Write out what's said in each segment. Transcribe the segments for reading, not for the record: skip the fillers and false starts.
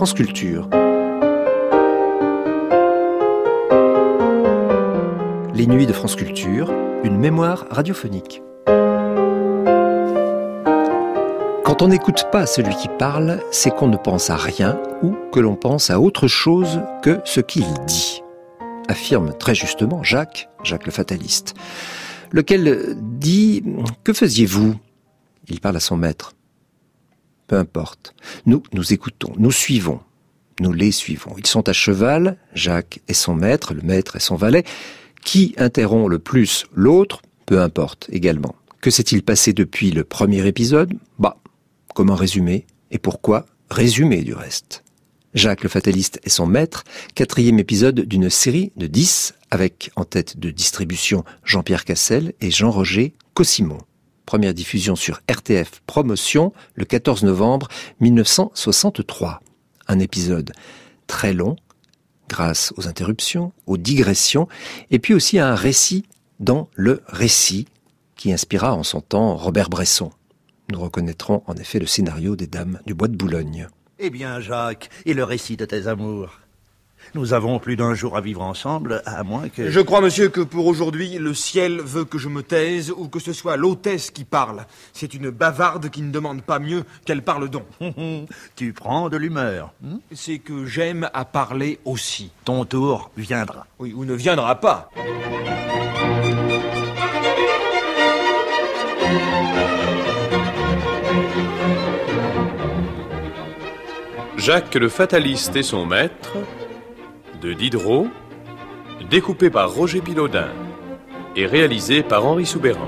France Culture. Les nuits de France Culture, une mémoire radiophonique. Quand on n'écoute pas celui qui parle, c'est qu'on ne pense à rien ou que l'on pense à autre chose que ce qu'il dit, affirme très justement Jacques le fataliste, lequel dit « Que faisiez-vous » Il parle à son maître. Peu importe. Nous écoutons, nous suivons, nous les suivons. Ils sont à cheval, Jacques et son maître, le maître et son valet. Qui interrompt le plus l'autre, peu importe également. Que s'est-il passé depuis le premier épisode ? Comment résumer ? Et pourquoi résumer du reste ? Jacques le fataliste et son maître, 4e épisode d'une série de 10, avec en tête de distribution Jean-Pierre Cassel et Jean-Roger Cossimon. Première diffusion sur RTF Promotion le 14 novembre 1963. Un épisode très long, grâce aux interruptions, aux digressions, et puis aussi à un récit dans le récit, qui inspira en son temps Robert Bresson. Nous reconnaîtrons en effet le scénario des Dames du Bois de Boulogne. Eh bien, Jacques, et le récit de tes amours ? Nous avons plus d'un jour à vivre ensemble, à moins que... Je crois, monsieur, que pour aujourd'hui, le ciel veut que je me taise ou que ce soit l'hôtesse qui parle. C'est une bavarde qui ne demande pas mieux qu'elle parle donc. Tu prends de l'humeur. C'est que j'aime à parler aussi. Ton tour viendra. Oui, ou ne viendra pas. Jacques le fataliste et son maître, de Diderot, découpé par Roger Bilaudin et réalisé par Henri Soubeyran.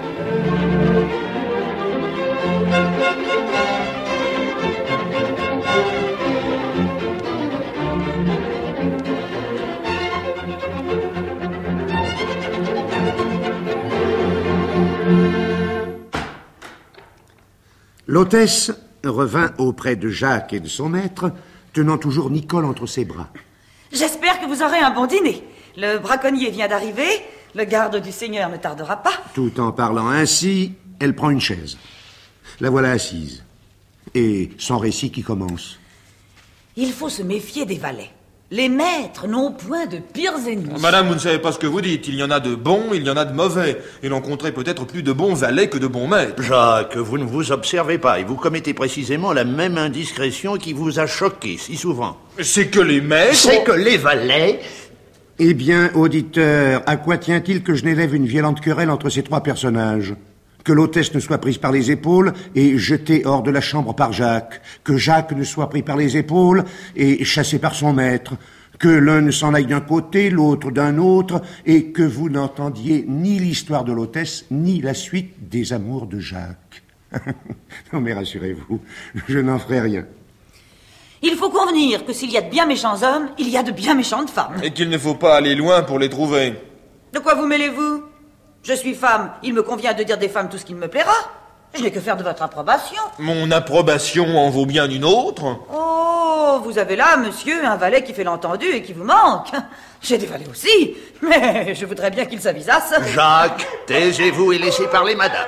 L'hôtesse revint auprès de Jacques et de son maître, tenant toujours Nicole entre ses bras. J'espère que vous aurez un bon dîner. Le braconnier vient d'arriver, le garde du Seigneur ne tardera pas. Tout en parlant ainsi, elle prend une chaise. La voilà assise. Et son récit qui commence. Il faut se méfier des valets. Les maîtres n'ont point de pires ennemis. Madame, vous ne savez pas ce que vous dites. Il y en a de bons, il y en a de mauvais. Et l'on compterait peut-être plus de bons valets que de bons maîtres. Jacques, vous ne vous observez pas et vous commettez précisément la même indiscrétion qui vous a choqué si souvent. C'est que les maîtres... C'est que les valets... Eh bien, auditeur, à quoi tient-il que je n'élève une violente querelle entre ces trois personnages ? Que l'hôtesse ne soit prise par les épaules et jetée hors de la chambre par Jacques. Que Jacques ne soit pris par les épaules et chassé par son maître. Que l'un ne s'en aille d'un côté, l'autre d'un autre, et que vous n'entendiez ni l'histoire de l'hôtesse, ni la suite des amours de Jacques. Non mais rassurez-vous, je n'en ferai rien. Il faut convenir que s'il y a de bien méchants hommes, il y a de bien méchantes femmes. Et qu'il ne faut pas aller loin pour les trouver. De quoi vous mêlez-vous ? Je suis femme, il me convient de dire des femmes tout ce qu'il me plaira. Je n'ai que faire de votre approbation. Mon approbation en vaut bien une autre. Oh, vous avez là, monsieur, un valet qui fait l'entendu et qui vous manque. J'ai des valets aussi, mais je voudrais bien qu'ils s'avisassent. Jacques, taisez-vous et laissez parler madame.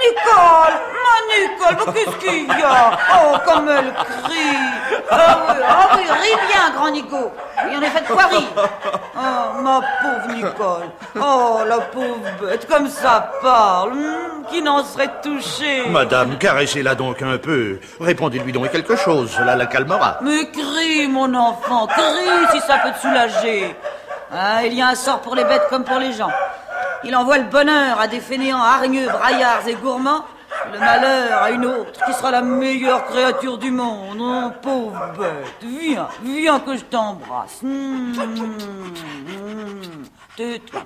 Nicole, mais qu'est-ce qu'il y a ? Oh, comme elle crie. Ah oui, ris bien, grand Nico. Il en est fait de quoi rire. Oh, ma pauvre Nicole. Oh, la pauvre bête, comme ça parle. Qui n'en serait touché ? Madame, caressez-la donc un peu. Répondez-lui donc quelque chose, cela la calmera. Mais crie, mon enfant, crie si ça peut te soulager. Ah, il y a un sort pour les bêtes comme pour les gens. Il envoie le bonheur à des fainéants hargneux, braillards et gourmands, le malheur à une autre qui sera la meilleure créature du monde. Oh, pauvre bête, viens que je t'embrasse. Tais-toi.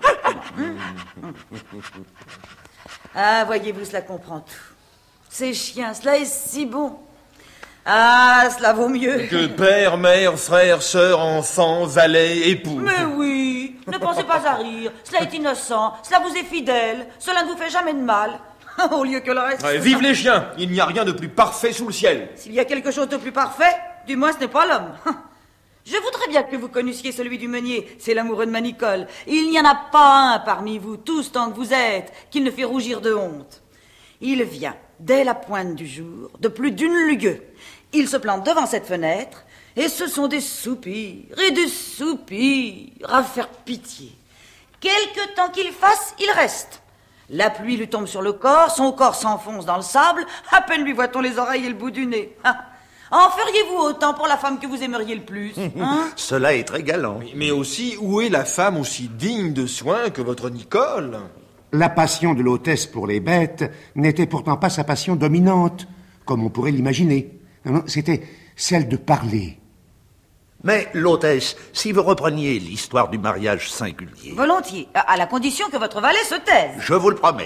Ah, voyez-vous, cela comprend tout. Ces chiens, cela est si bon. Ah, cela vaut mieux. Que père, mère, frère, sœur, enfant, valet, époux. Mais oui, ne pensez pas à rire. Cela est innocent, cela vous est fidèle. Cela ne vous fait jamais de mal. Au lieu que le reste... Ouais, vive les chiens. Il n'y a rien de plus parfait sous le ciel. S'il y a quelque chose de plus parfait, du moins ce n'est pas l'homme. Je voudrais bien que vous connaissiez celui du meunier. C'est l'amoureux de ma Nicole. Il n'y en a pas un parmi vous, tous tant que vous êtes, qu'il ne fait rougir de honte. Il vient, dès la pointe du jour, de plus d'une lieue. Il se plante devant cette fenêtre, Et ce sont des soupirs et des soupirs à faire pitié. Quelque temps qu'il fasse, il reste. La pluie lui tombe sur le corps, son corps s'enfonce dans le sable, à peine lui voit-on les oreilles et le bout du nez. En feriez-vous autant pour la femme que vous aimeriez le plus, hein? Cela est très galant. Mais aussi, où est la femme aussi digne de soins que votre Nicole? La passion de l'hôtesse pour les bêtes n'était pourtant pas sa passion dominante, comme on pourrait l'imaginer. Non, c'était celle de parler. Mais, l'hôtesse, si vous repreniez l'histoire du mariage singulier... Volontiers, à la condition que votre valet se taise. Je vous le promets.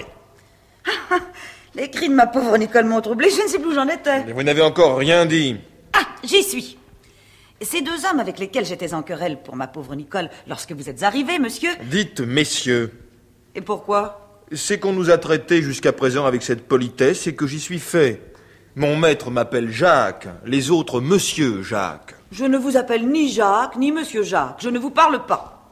Les cris de ma pauvre Nicole m'ont troublé, je ne sais plus où j'en étais. Mais vous n'avez encore rien dit. Ah, j'y suis. Ces deux hommes avec lesquels j'étais en querelle pour ma pauvre Nicole lorsque vous êtes arrivés, monsieur... Dites, messieurs. Et pourquoi? C'est qu'on nous a traités jusqu'à présent avec cette politesse et que j'y suis fait. Mon maître m'appelle Jacques, les autres Monsieur Jacques. Je ne vous appelle ni Jacques, ni Monsieur Jacques. Je ne vous parle pas.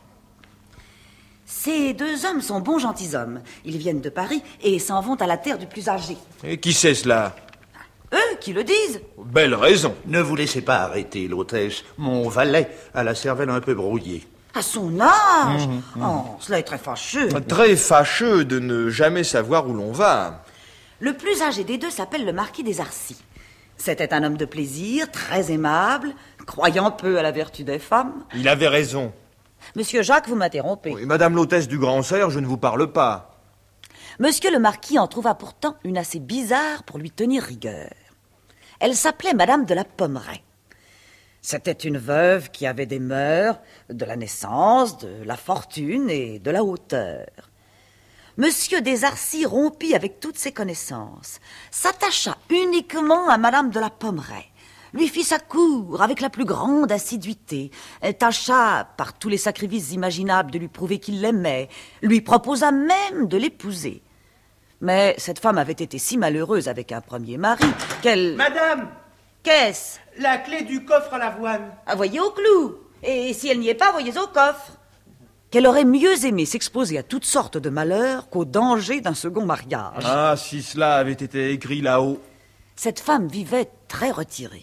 Ces deux hommes sont bons gentilshommes. Ils viennent de Paris et s'en vont à la terre du plus âgé. Et qui c'est cela? Eux qui le disent. Belle raison. Ne vous laissez pas arrêter, l'hôtesse. Mon valet a la cervelle un peu brouillée. À son âge. Oh, cela est très fâcheux. Très fâcheux de ne jamais savoir où l'on va. Le plus âgé des deux s'appelle le marquis des Arcis. C'était un homme de plaisir, très aimable, croyant peu à la vertu des femmes. Il avait raison. Monsieur Jacques, vous m'interrompez. Oui, Madame l'hôtesse du Grand Cerf, je ne vous parle pas. Monsieur le marquis en trouva pourtant une assez bizarre pour lui tenir rigueur. Elle s'appelait Madame de la Pommeraye. C'était une veuve qui avait des mœurs, de la naissance, de la fortune et de la hauteur. Monsieur des Arcis rompit avec toutes ses connaissances, s'attacha uniquement à Madame de la Pommeraye, lui fit sa cour avec la plus grande assiduité, tâcha par tous les sacrifices imaginables de lui prouver qu'il l'aimait, lui proposa même de l'épouser. Mais cette femme avait été si malheureuse avec un premier mari qu'elle... Madame, Qu'est-ce? la clé du coffre à l'avoine. Ah, voyez au clou. Et si elle n'y est pas, voyez au coffre. Qu'elle aurait mieux aimé s'exposer à toutes sortes de malheurs qu'au danger d'un second mariage. Ah, si cela avait été écrit là-haut. Cette femme vivait très retirée.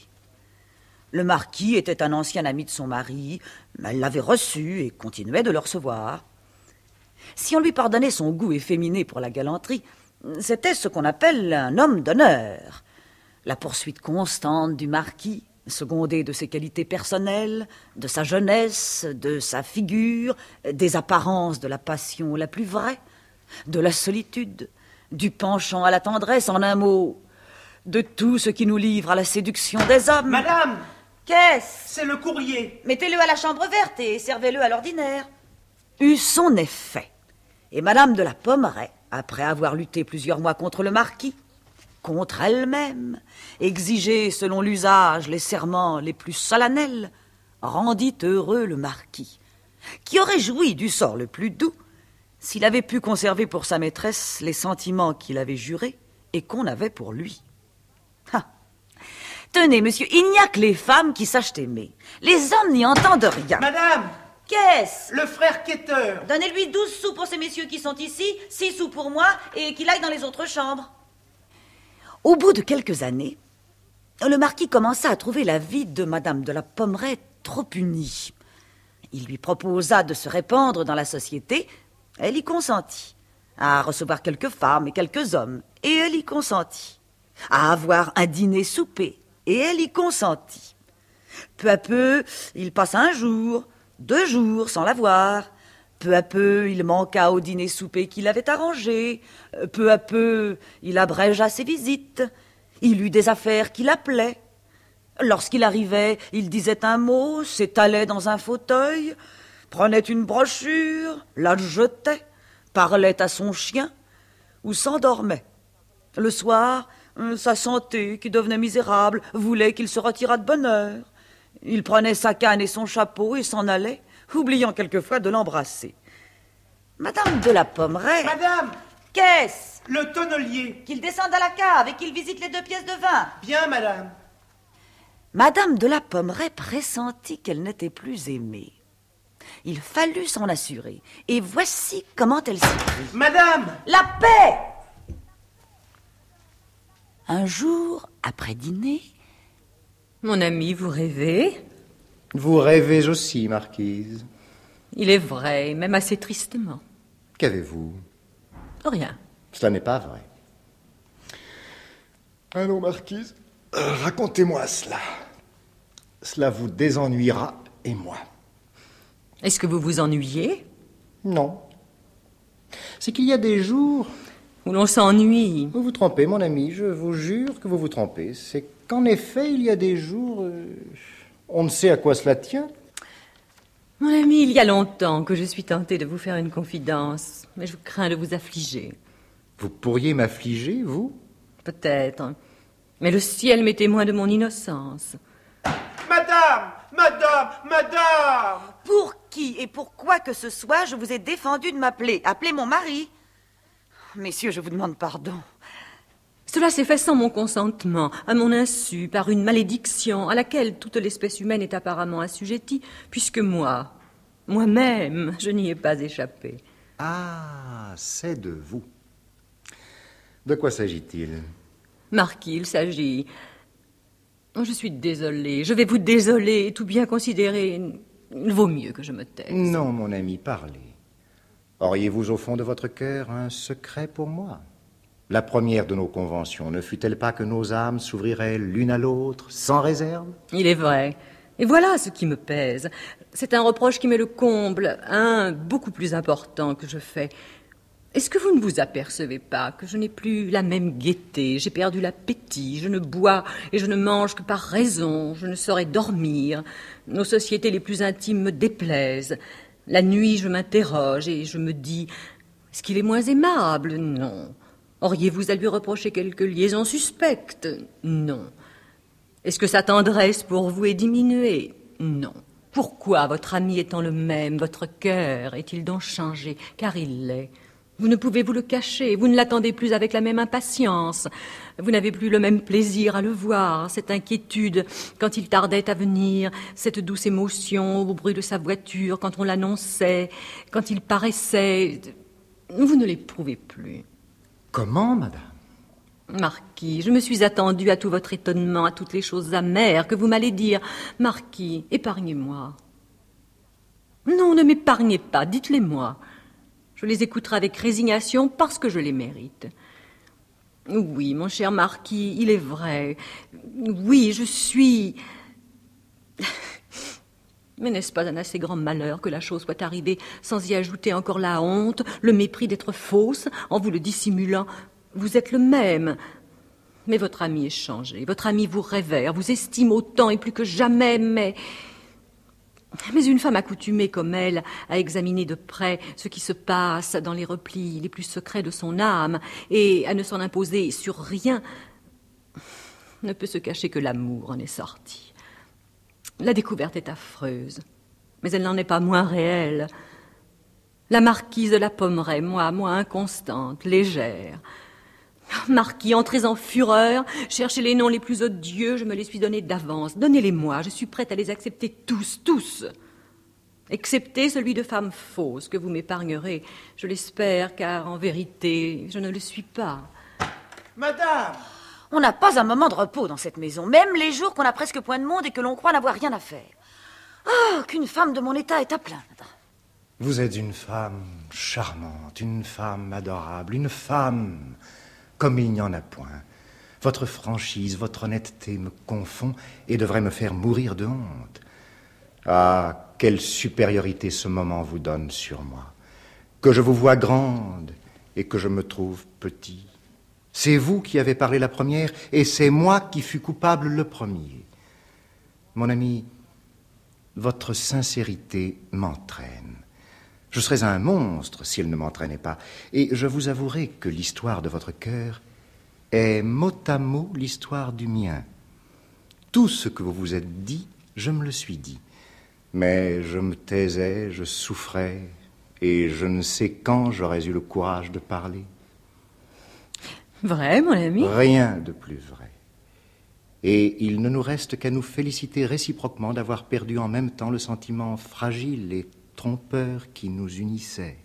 Le marquis était un ancien ami de son mari, mais elle l'avait reçu et continuait de le recevoir. Si on lui pardonnait son goût efféminé pour la galanterie, c'était ce qu'on appelle un homme d'honneur. La poursuite constante du marquis, secondée de ses qualités personnelles, de sa jeunesse, de sa figure, des apparences de la passion la plus vraie, de la solitude, du penchant à la tendresse, en un mot, de tout ce qui nous livre à la séduction des hommes. Madame, Qu'est-ce? c'est le courrier. Mettez-le à la chambre verte et servez-le à l'ordinaire. Eut son effet. Et Madame de la Pommeraye, après avoir lutté plusieurs mois contre le marquis, contre elle-même, exigé selon l'usage les serments les plus solennels, rendit heureux le marquis, qui aurait joui du sort le plus doux s'il avait pu conserver pour sa maîtresse les sentiments qu'il avait jurés et qu'on avait pour lui. Ah. Tenez, monsieur, il n'y a que les femmes qui sachent aimer. Les hommes n'y entendent rien. Madame, Qu'est-ce? le frère quêteur. Donnez-lui 12 sous pour ces messieurs qui sont ici, 6 sous pour moi, et qu'il aille dans les autres chambres. Au bout de quelques années, le marquis commença à trouver la vie de Madame de la Pommeraye trop unie. Il lui proposa de se répandre dans la société, elle y consentit. À recevoir quelques femmes et quelques hommes, et elle y consentit. À avoir un dîner-souper, et elle y consentit. Peu à peu, il passa un jour, 2 jours sans la voir. Peu à peu, il manqua au dîner-souper qu'il avait arrangé. Peu à peu, il abrégea ses visites. Il eut des affaires qui l'appelaient. Lorsqu'il arrivait, il disait un mot, s'étalait dans un fauteuil, prenait une brochure, la jetait, parlait à son chien ou s'endormait. Le soir, sa santé, qui devenait misérable, voulait qu'il se retirât de bonne heure. Il prenait sa canne et son chapeau et s'en allait, oubliant quelquefois de l'embrasser. Madame de la Pommeraye... Madame, Qu'est-ce? le tonnelier. Qu'il descende à la cave et qu'il visite les 2 pièces de vin. Bien, madame. Madame de la Pommeraye pressentit qu'elle n'était plus aimée. Il fallut s'en assurer, et voici comment elle s'écrit. Madame, La paix! Un jour, après dîner... Mon ami, vous rêvez? Vous rêvez aussi, marquise. Il est vrai, même assez tristement. Qu'avez-vous? Rien. Cela n'est pas vrai. Allons, marquise, racontez-moi cela. Cela vous désennuiera, et moi. Est-ce que vous vous ennuyez? Non. C'est qu'il y a des jours... Où l'on s'ennuie. Vous vous trompez, mon ami, je vous jure que vous vous trompez. C'est qu'en effet, il y a des jours... on ne sait à quoi cela tient. Mon ami, il y a longtemps que je suis tentée de vous faire une confidence, mais je crains de vous affliger. Vous pourriez m'affliger, vous? Peut-être. Mais le ciel m'est témoin de mon innocence. Madame! Pour qui et pourquoi que ce soit, je vous ai défendu de m'appeler. Appelez mon mari. Messieurs, je vous demande pardon. Cela s'est fait sans mon consentement, à mon insu, par une malédiction à laquelle toute l'espèce humaine est apparemment assujettie, puisque moi-même, je n'y ai pas échappé. Ah, c'est de vous. De quoi s'agit-il? Marquis, il s'agit... Je suis désolée, je vais vous désoler, tout bien considéré. Il vaut mieux que je me taise. Non, mon ami, parlez. Auriez-vous au fond de votre cœur un secret pour moi? La première de nos conventions ne fut-elle pas que nos âmes s'ouvriraient l'une à l'autre, sans réserve? Il est vrai. Et voilà ce qui me pèse. C'est un reproche qui met le comble, un beaucoup plus important que je fais. Est-ce que vous ne vous apercevez pas que je n'ai plus la même gaieté? J'ai perdu l'appétit, je ne bois et je ne mange que par raison, je ne saurais dormir. Nos sociétés les plus intimes me déplaisent. La nuit, je m'interroge et je me dis, est-ce qu'il est moins aimable? Non. Auriez-vous à lui reprocher quelque liaison suspecte? Non. Est-ce que sa tendresse pour vous est diminuée? Non. Pourquoi, votre ami étant le même, votre cœur est-il donc changé? Car il l'est. Vous ne pouvez vous le cacher, vous ne l'attendez plus avec la même impatience. Vous n'avez plus le même plaisir à le voir, cette inquiétude quand il tardait à venir, cette douce émotion au bruit de sa voiture quand on l'annonçait, quand il paraissait... Vous ne l'éprouvez plus. Comment, madame? Marquis, je me suis attendue à tout votre étonnement, à toutes les choses amères que vous m'allez dire. Marquis, épargnez-moi. Non, ne m'épargnez pas, dites-les-moi. Je les écouterai avec résignation parce que je les mérite. Oui, mon cher marquis, il est vrai. Oui, je suis... Mais n'est-ce pas un assez grand malheur que la chose soit arrivée sans y ajouter encore la honte, le mépris d'être fausse, en vous le dissimulant? Vous êtes le même. Mais votre ami est changé. Votre ami vous révère, vous estime autant et plus que jamais, mais une femme accoutumée comme elle à examiner de près ce qui se passe dans les replis les plus secrets de son âme et à ne s'en imposer sur rien ne peut se cacher que l'amour en est sorti. La découverte est affreuse, mais elle n'en est pas moins réelle. La marquise de la Pommeraye, moi inconstante, légère. Marquis, entrez en fureur, cherchez les noms les plus odieux, je me les suis donnés d'avance. Donnez-les-moi, je suis prête à les accepter tous. Excepté celui de femme fausse, que vous m'épargnerez, je l'espère, car en vérité, je ne le suis pas. Madame! On n'a pas un moment de repos dans cette maison, même les jours qu'on a presque point de monde et que l'on croit n'avoir rien à faire. Ah, qu'une femme de mon état est à plaindre. Vous êtes une femme charmante, une femme adorable, une femme comme il n'y en a point. Votre franchise, votre honnêteté me confond et devrait me faire mourir de honte. Ah, quelle supériorité ce moment vous donne sur moi. Que je vous vois grande et que je me trouve petit. C'est vous qui avez parlé la première et c'est moi qui fus coupable le premier. Mon ami, votre sincérité m'entraîne. Je serais un monstre si elle ne m'entraînait pas. Et je vous avouerai que l'histoire de votre cœur est mot à mot l'histoire du mien. Tout ce que vous vous êtes dit, je me le suis dit. Mais je me taisais, je souffrais, et je ne sais quand j'aurais eu le courage de parler. Vrai, mon ami? Rien de plus vrai. Et il ne nous reste qu'à nous féliciter réciproquement d'avoir perdu en même temps le sentiment fragile et trompeur qui nous unissait.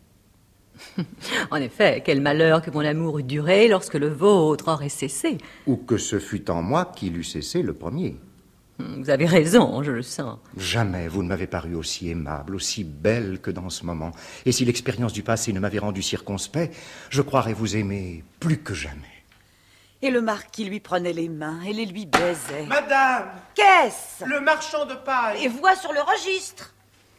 En effet, quel malheur que mon amour eût duré lorsque le vôtre aurait cessé. Ou que ce fût en moi qu'il eût cessé le premier. Vous avez raison, je le sens. Jamais vous ne m'avez paru aussi aimable, aussi belle que dans ce moment. Et si l'expérience du passé ne m'avait rendu circonspect, je croirais vous aimer plus que jamais. Et le marquis lui prenait les mains et les lui baisait. Madame! Qu'est-ce? Le marchand de paille! Et voix sur le registre.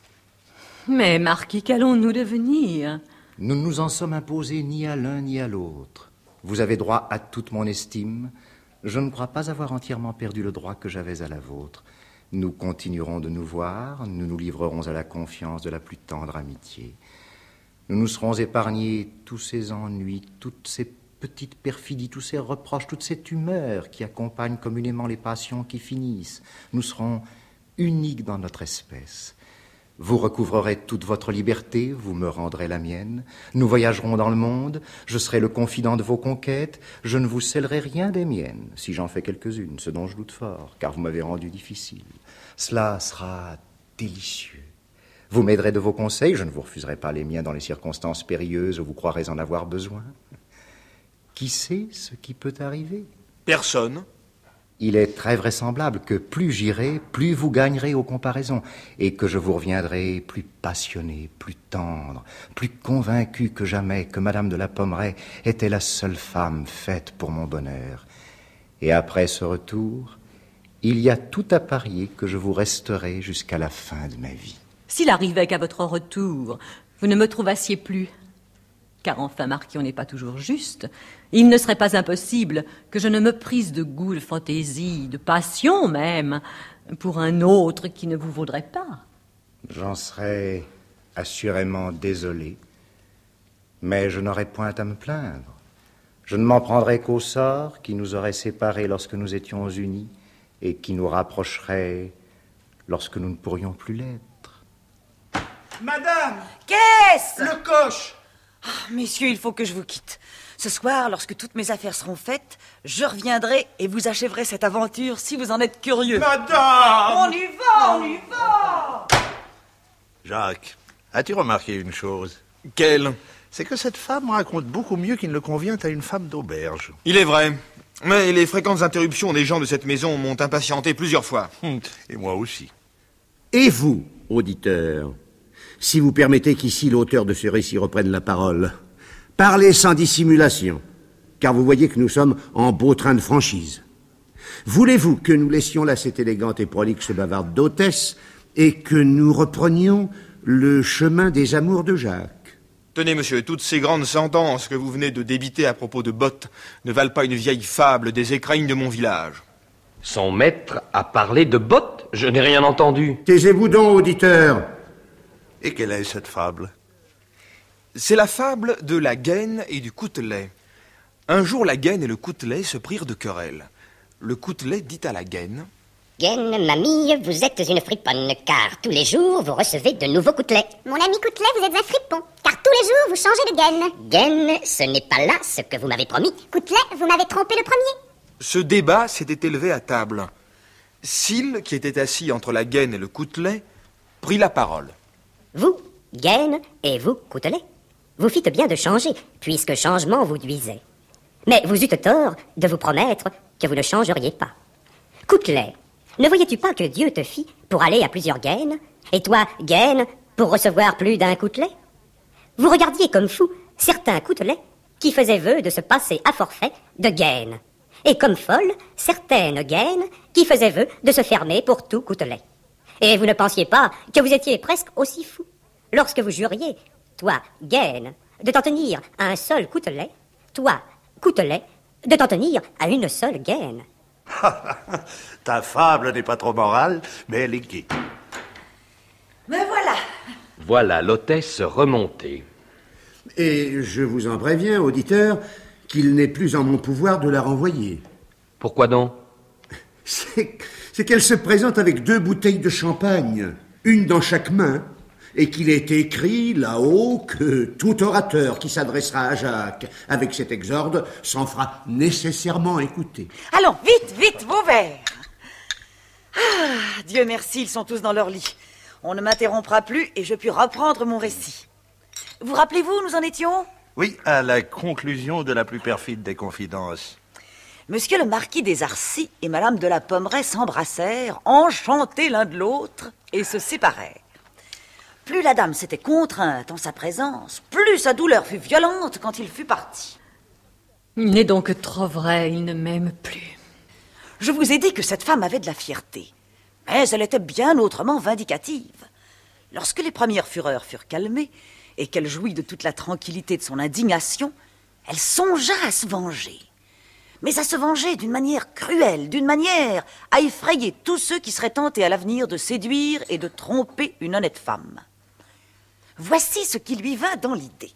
Mais, marquis, qu'allons-nous devenir? Nous ne nous en sommes imposés ni à l'un ni à l'autre. Vous avez droit à toute mon estime. Je ne crois pas avoir entièrement perdu le droit que j'avais à la vôtre. Nous continuerons de nous voir, nous nous livrerons à la confiance de la plus tendre amitié. Nous nous serons épargnés tous ces ennuis, toutes ces petites perfidies, tous ces reproches, toute cette humeur qui accompagne communément les passions qui finissent. Nous serons uniques dans notre espèce. Vous recouvrerez toute votre liberté, vous me rendrez la mienne. Nous voyagerons dans le monde, je serai le confident de vos conquêtes, je ne vous scellerai rien des miennes, si j'en fais quelques-unes, ce dont je doute fort, car vous m'avez rendu difficile. Cela sera délicieux. Vous m'aiderez de vos conseils, je ne vous refuserai pas les miens dans les circonstances périlleuses où vous croirez en avoir besoin. Qui sait ce qui peut arriver? Personne. Il est très vraisemblable que plus j'irai, plus vous gagnerez aux comparaisons, et que je vous reviendrai plus passionné, plus tendre, plus convaincu que jamais que Madame de la Pommeraye était la seule femme faite pour mon bonheur. Et après ce retour, il y a tout à parier que je vous resterai jusqu'à la fin de ma vie. S'il arrivait qu'à votre retour, vous ne me trouvassiez plus, car enfin, marquis, on n'est pas toujours juste, il ne serait pas impossible que je ne me prise de goût, de fantaisie, de passion même, pour un autre qui ne vous vaudrait pas. J'en serais assurément désolé, mais je n'aurais point à me plaindre. Je ne m'en prendrais qu'au sort qui nous aurait séparés lorsque nous étions unis et qui nous rapprocherait lorsque nous ne pourrions plus l'être. Madame! Qu'est-ce? Le coche! Ah, messieurs, il faut que je vous quitte. Ce soir, lorsque toutes mes affaires seront faites, je reviendrai et vous achèverez cette aventure si vous en êtes curieux. Madame! On y va, on y va! Jacques, as-tu remarqué une chose? Quelle? C'est que cette femme raconte beaucoup mieux qu'il ne convient à une femme d'auberge. Il est vrai. Mais les fréquentes interruptions des gens de cette maison m'ont impatienté plusieurs fois. Et moi aussi. Et vous, auditeurs, si vous permettez qu'ici l'auteur de ce récit reprenne la parole, parlez sans dissimulation, car vous voyez que nous sommes en beau train de franchise. Voulez-vous que nous laissions là cette élégante et prolixe bavarde d'hôtesse et que nous reprenions le chemin des amours de Jacques? Tenez, monsieur, toutes ces grandes sentences que vous venez de débiter à propos de bottes ne valent pas une vieille fable des écraignes de mon village. Son maître a parlé de bottes? Je n'ai rien entendu. Taisez-vous donc, auditeurs. Et quelle est cette fable? C'est la fable de la gaine et du coutelet. Un jour, la gaine et le coutelet se prirent de querelle. Le coutelet dit à la gaine: Gaine, mamie, vous êtes une friponne, car tous les jours, vous recevez de nouveaux coutelets. Mon ami Coutelet, vous êtes un fripon, car tous les jours, vous changez de gaine. Gaine, ce n'est pas là ce que vous m'avez promis. Coutelet, vous m'avez trompé le premier. Ce débat s'était élevé à table. Sylle, qui était assis entre la gaine et le coutelet, prit la parole. Vous, gaine, et vous, coutelet, vous fîtes bien de changer, puisque changement vous duisait. Mais vous eûtes tort de vous promettre que vous ne changeriez pas. Coutelet, ne voyais-tu pas que Dieu te fit pour aller à plusieurs gaines, et toi, gaine, pour recevoir plus d'un coutelet? Vous regardiez comme fou certains coutelets qui faisaient vœu de se passer à forfait de gaine, et comme folle certaines gaines qui faisaient vœu de se fermer pour tout coutelet. Et vous ne pensiez pas que vous étiez presque aussi fou lorsque vous juriez, toi, gaine, de t'en tenir à un seul coutelet, toi, coutelet, de t'en tenir à une seule gaine. Ta fable n'est pas trop morale, mais elle est gaie. Mais voilà. Voilà l'hôtesse remontée. Et je vous en préviens, auditeurs, qu'il n'est plus en mon pouvoir de la renvoyer. Pourquoi donc? C'est qu'elle se présente avec 2 bouteilles de champagne, une dans chaque main, et qu'il est écrit là-haut que tout orateur qui s'adressera à Jacques avec cet exorde s'en fera nécessairement écouter. Allons, vite, vite, vos verres. Ah, Dieu merci, ils sont tous dans leur lit. On ne m'interrompra plus et je puis reprendre mon récit. Vous rappelez-vous, nous en étions? Oui, à la conclusion de la plus perfide des confidences. Monsieur le marquis des Arcis et madame de la Pommeraye s'embrassèrent, enchantés l'un de l'autre, et se séparèrent. Plus la dame s'était contrainte en sa présence, plus sa douleur fut violente quand il fut parti. Il n'est donc trop vrai, il ne m'aime plus. Je vous ai dit que cette femme avait de la fierté, mais elle était bien autrement vindicative. Lorsque les premières fureurs furent calmées, et qu'elle jouit de toute la tranquillité de son indignation, elle songea à se venger. Mais à se venger d'une manière cruelle, d'une manière à effrayer tous ceux qui seraient tentés à l'avenir de séduire et de tromper une honnête femme. Voici ce qui lui vint dans l'idée.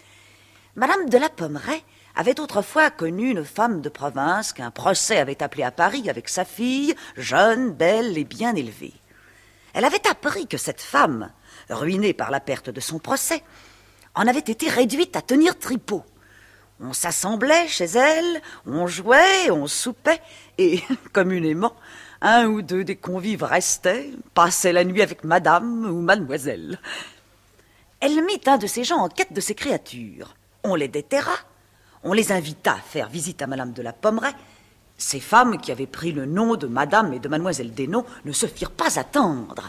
Madame de la Pommeraye avait autrefois connu une femme de province qu'un procès avait appelée à Paris avec sa fille, jeune, belle et bien élevée. Elle avait appris que cette femme, ruinée par la perte de son procès, en avait été réduite à tenir tripot. On s'assemblait chez elle, on jouait, on soupait, et, communément, un ou deux des convives restaient, passaient la nuit avec madame ou mademoiselle. Elle mit un de ces gens en quête de ces créatures. On les déterra, on les invita à faire visite à madame de la Pommeraye. Ces femmes qui avaient pris le nom de madame et de mademoiselle Desnoms ne se firent pas attendre.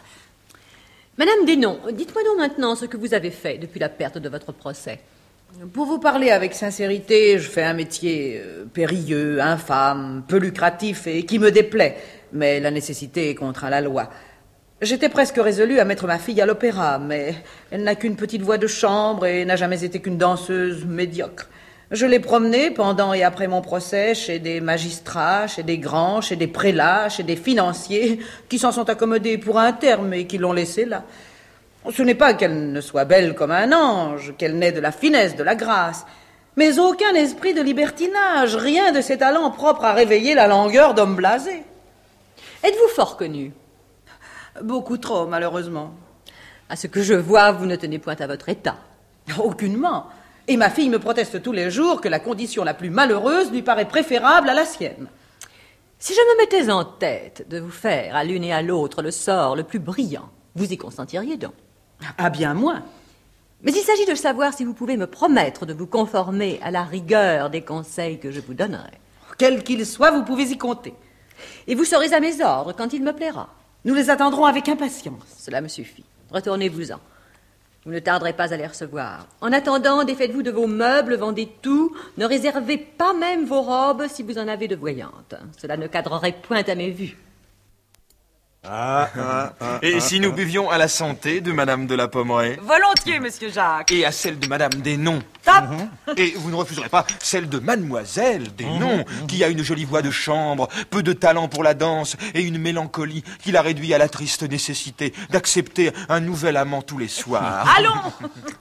Madame Desnoms, dites-moi donc maintenant ce que vous avez fait depuis la perte de votre procès. Pour vous parler avec sincérité, je fais un métier périlleux, infâme, peu lucratif et qui me déplaît, mais la nécessité contraint la loi. J'étais presque résolue à mettre ma fille à l'opéra, mais elle n'a qu'une petite voix de chambre et n'a jamais été qu'une danseuse médiocre. Je l'ai promenée pendant et après mon procès chez des magistrats, chez des grands, chez des prélats, chez des financiers qui s'en sont accommodés pour un terme et qui l'ont laissée là. Ce n'est pas qu'elle ne soit belle comme un ange, qu'elle n'ait de la finesse, de la grâce, mais aucun esprit de libertinage, rien de ces talents propres à réveiller la langueur d'homme blasé. Êtes-vous fort connu? Beaucoup trop, malheureusement. À ce que je vois, vous ne tenez point à votre état. Aucunement. Et ma fille me proteste tous les jours que la condition la plus malheureuse lui paraît préférable à la sienne. Si je me mettais en tête de vous faire à l'une et à l'autre le sort le plus brillant, vous y consentiriez donc? Ah bien moins. Mais il s'agit de savoir si vous pouvez me promettre de vous conformer à la rigueur des conseils que je vous donnerai. Quels qu'ils soient, vous pouvez y compter. Et vous serez à mes ordres quand il me plaira. Nous les attendrons avec impatience. Cela me suffit. Retournez-vous-en. Vous ne tarderez pas à les recevoir. En attendant, défaites-vous de vos meubles, vendez tout. Ne réservez pas même vos robes si vous en avez de voyantes. Cela ne cadrerait point à mes vues. Et si nous buvions à la santé de madame de la Pommeraye? Volontiers, monsieur Jacques. Et à celle de madame Desnoms. Top. Et vous ne refuserez pas celle de mademoiselle Desnoms, qui a une jolie voix de chambre, peu de talent pour la danse et une mélancolie qui la réduit à la triste nécessité d'accepter un nouvel amant tous les soirs. Allons.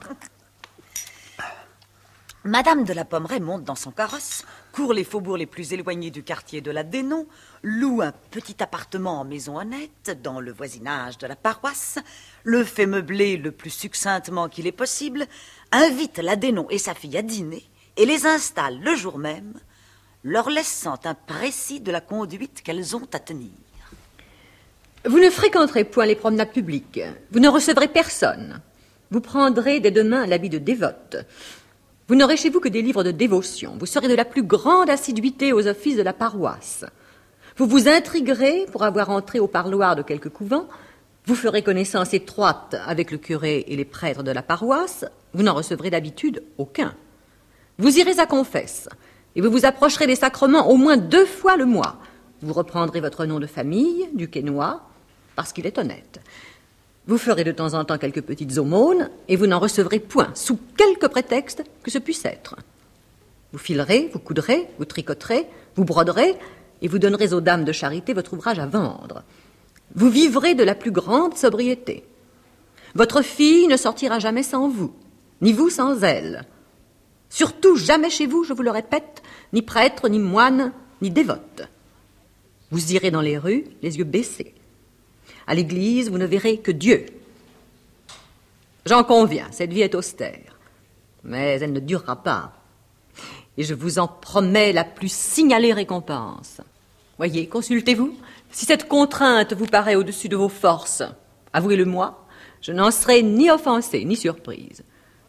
Madame de la Pommeraye monte dans son carrosse, court les faubourgs les plus éloignés du quartier de la Desnoms, loue un petit appartement en maison honnête dans le voisinage de la paroisse, le fait meubler le plus succinctement qu'il est possible, invite la Desnoms et sa fille à dîner et les installe le jour même, leur laissant un précis de la conduite qu'elles ont à tenir. Vous ne fréquenterez point les promenades publiques, vous ne recevrez personne, vous prendrez dès demain l'habit de dévote. Vous n'aurez chez vous que des livres de dévotion. Vous serez de la plus grande assiduité aux offices de la paroisse. Vous vous intriguerez pour avoir entré au parloir de quelque couvent. Vous ferez connaissance étroite avec le curé et les prêtres de la paroisse. Vous n'en recevrez d'habitude aucun. Vous irez à confesse et vous vous approcherez des sacrements au moins 2 fois le mois. Vous reprendrez votre nom de famille, du Quesnoy, parce qu'il est honnête. Vous ferez de temps en temps quelques petites aumônes et vous n'en recevrez point, sous quelque prétexte que ce puisse être. Vous filerez, vous coudrez, vous tricoterez, vous broderez et vous donnerez aux dames de charité votre ouvrage à vendre. Vous vivrez de la plus grande sobriété. Votre fille ne sortira jamais sans vous, ni vous sans elle. Surtout jamais chez vous, je vous le répète, ni prêtre, ni moine, ni dévote. Vous irez dans les rues, les yeux baissés. À l'église, vous ne verrez que Dieu. J'en conviens, cette vie est austère, mais elle ne durera pas. Et je vous en promets la plus signalée récompense. Voyez, consultez-vous. Si cette contrainte vous paraît au-dessus de vos forces, avouez-le-moi, je n'en serai ni offensée ni surprise.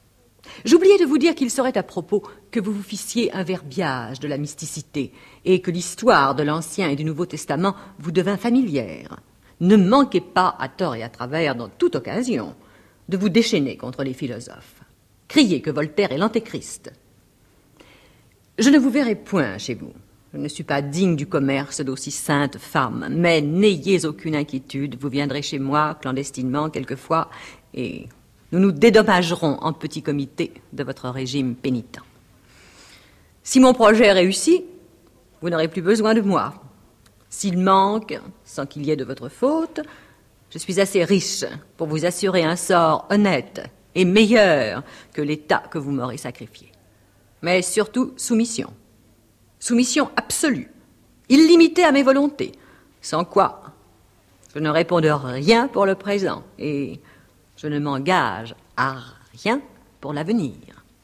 J'oubliais de vous dire qu'il serait à propos que vous vous fissiez un verbiage de la mysticité et que l'histoire de l'Ancien et du Nouveau Testament vous devint familière. Ne manquez pas, à tort et à travers, dans toute occasion, de vous déchaîner contre les philosophes. Criez que Voltaire est l'antéchrist. Je ne vous verrai point chez vous. Je ne suis pas digne du commerce d'aussi saintes femmes, mais n'ayez aucune inquiétude, vous viendrez chez moi, clandestinement, quelquefois, et nous nous dédommagerons en petit comité de votre régime pénitent. Si mon projet réussit, vous n'aurez plus besoin de moi. S'il manque, sans qu'il y ait de votre faute, je suis assez riche pour vous assurer un sort honnête et meilleur que l'état que vous m'aurez sacrifié. Mais surtout, soumission. Soumission absolue, illimitée à mes volontés, sans quoi je ne réponds de rien pour le présent et je ne m'engage à rien pour l'avenir.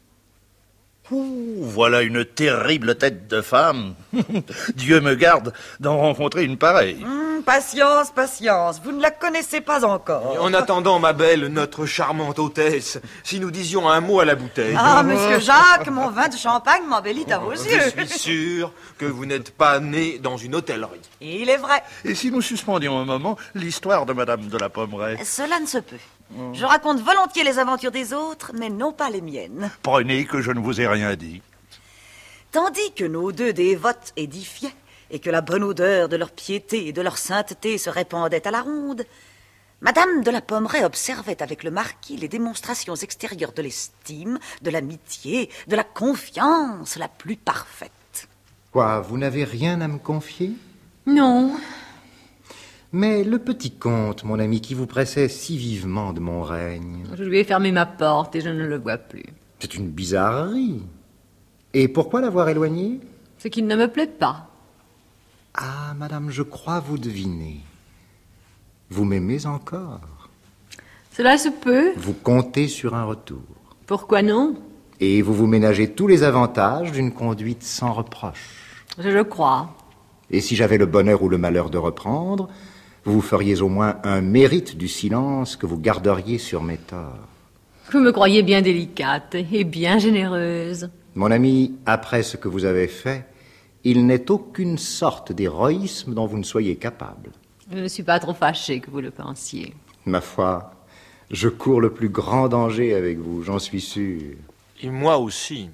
Voilà une terrible tête de femme. Dieu me garde d'en rencontrer une pareille. Patience, patience, vous ne la connaissez pas encore. En attendant, ma belle, notre charmante hôtesse, si nous disions un mot à la bouteille. Ah, monsieur Jacques, mon vin de champagne m'embellit à vos yeux. Je suis sûr que vous n'êtes pas né dans une hôtellerie. Il est vrai. Et si nous suspendions un moment l'histoire de Madame de la Pommeraye? Cela ne se peut. Je raconte volontiers les aventures des autres, mais non pas les miennes. Prenez que je ne vous ai rien dit. Tandis que nos deux dévotes édifiaient, et que la bonne odeur de leur piété et de leur sainteté se répandait à la ronde, Madame de la Pommeraye observait avec le marquis les démonstrations extérieures de l'estime, de l'amitié, de la confiance la plus parfaite. Quoi, vous n'avez rien à me confier? Non. Mais le petit comte, mon ami, qui vous pressait si vivement de mon règne... Je lui ai fermé ma porte et je ne le vois plus. C'est une bizarrerie. Et pourquoi l'avoir éloigné? C'est qu'il ne me plaît pas. Ah, madame, je crois vous deviner. Vous m'aimez encore? Cela se peut. Vous comptez sur un retour. Pourquoi non? Et vous vous ménagez tous les avantages d'une conduite sans reproche. Je le crois. Et si j'avais le bonheur ou le malheur de reprendre, vous feriez au moins un mérite du silence que vous garderiez sur mes torts. Vous me croyez bien délicate et bien généreuse. Mon ami, après ce que vous avez fait, il n'est aucune sorte d'héroïsme dont vous ne soyez capable. Je ne suis pas trop fâchée que vous le pensiez. Ma foi, je cours le plus grand danger avec vous, j'en suis sûr. Et moi aussi.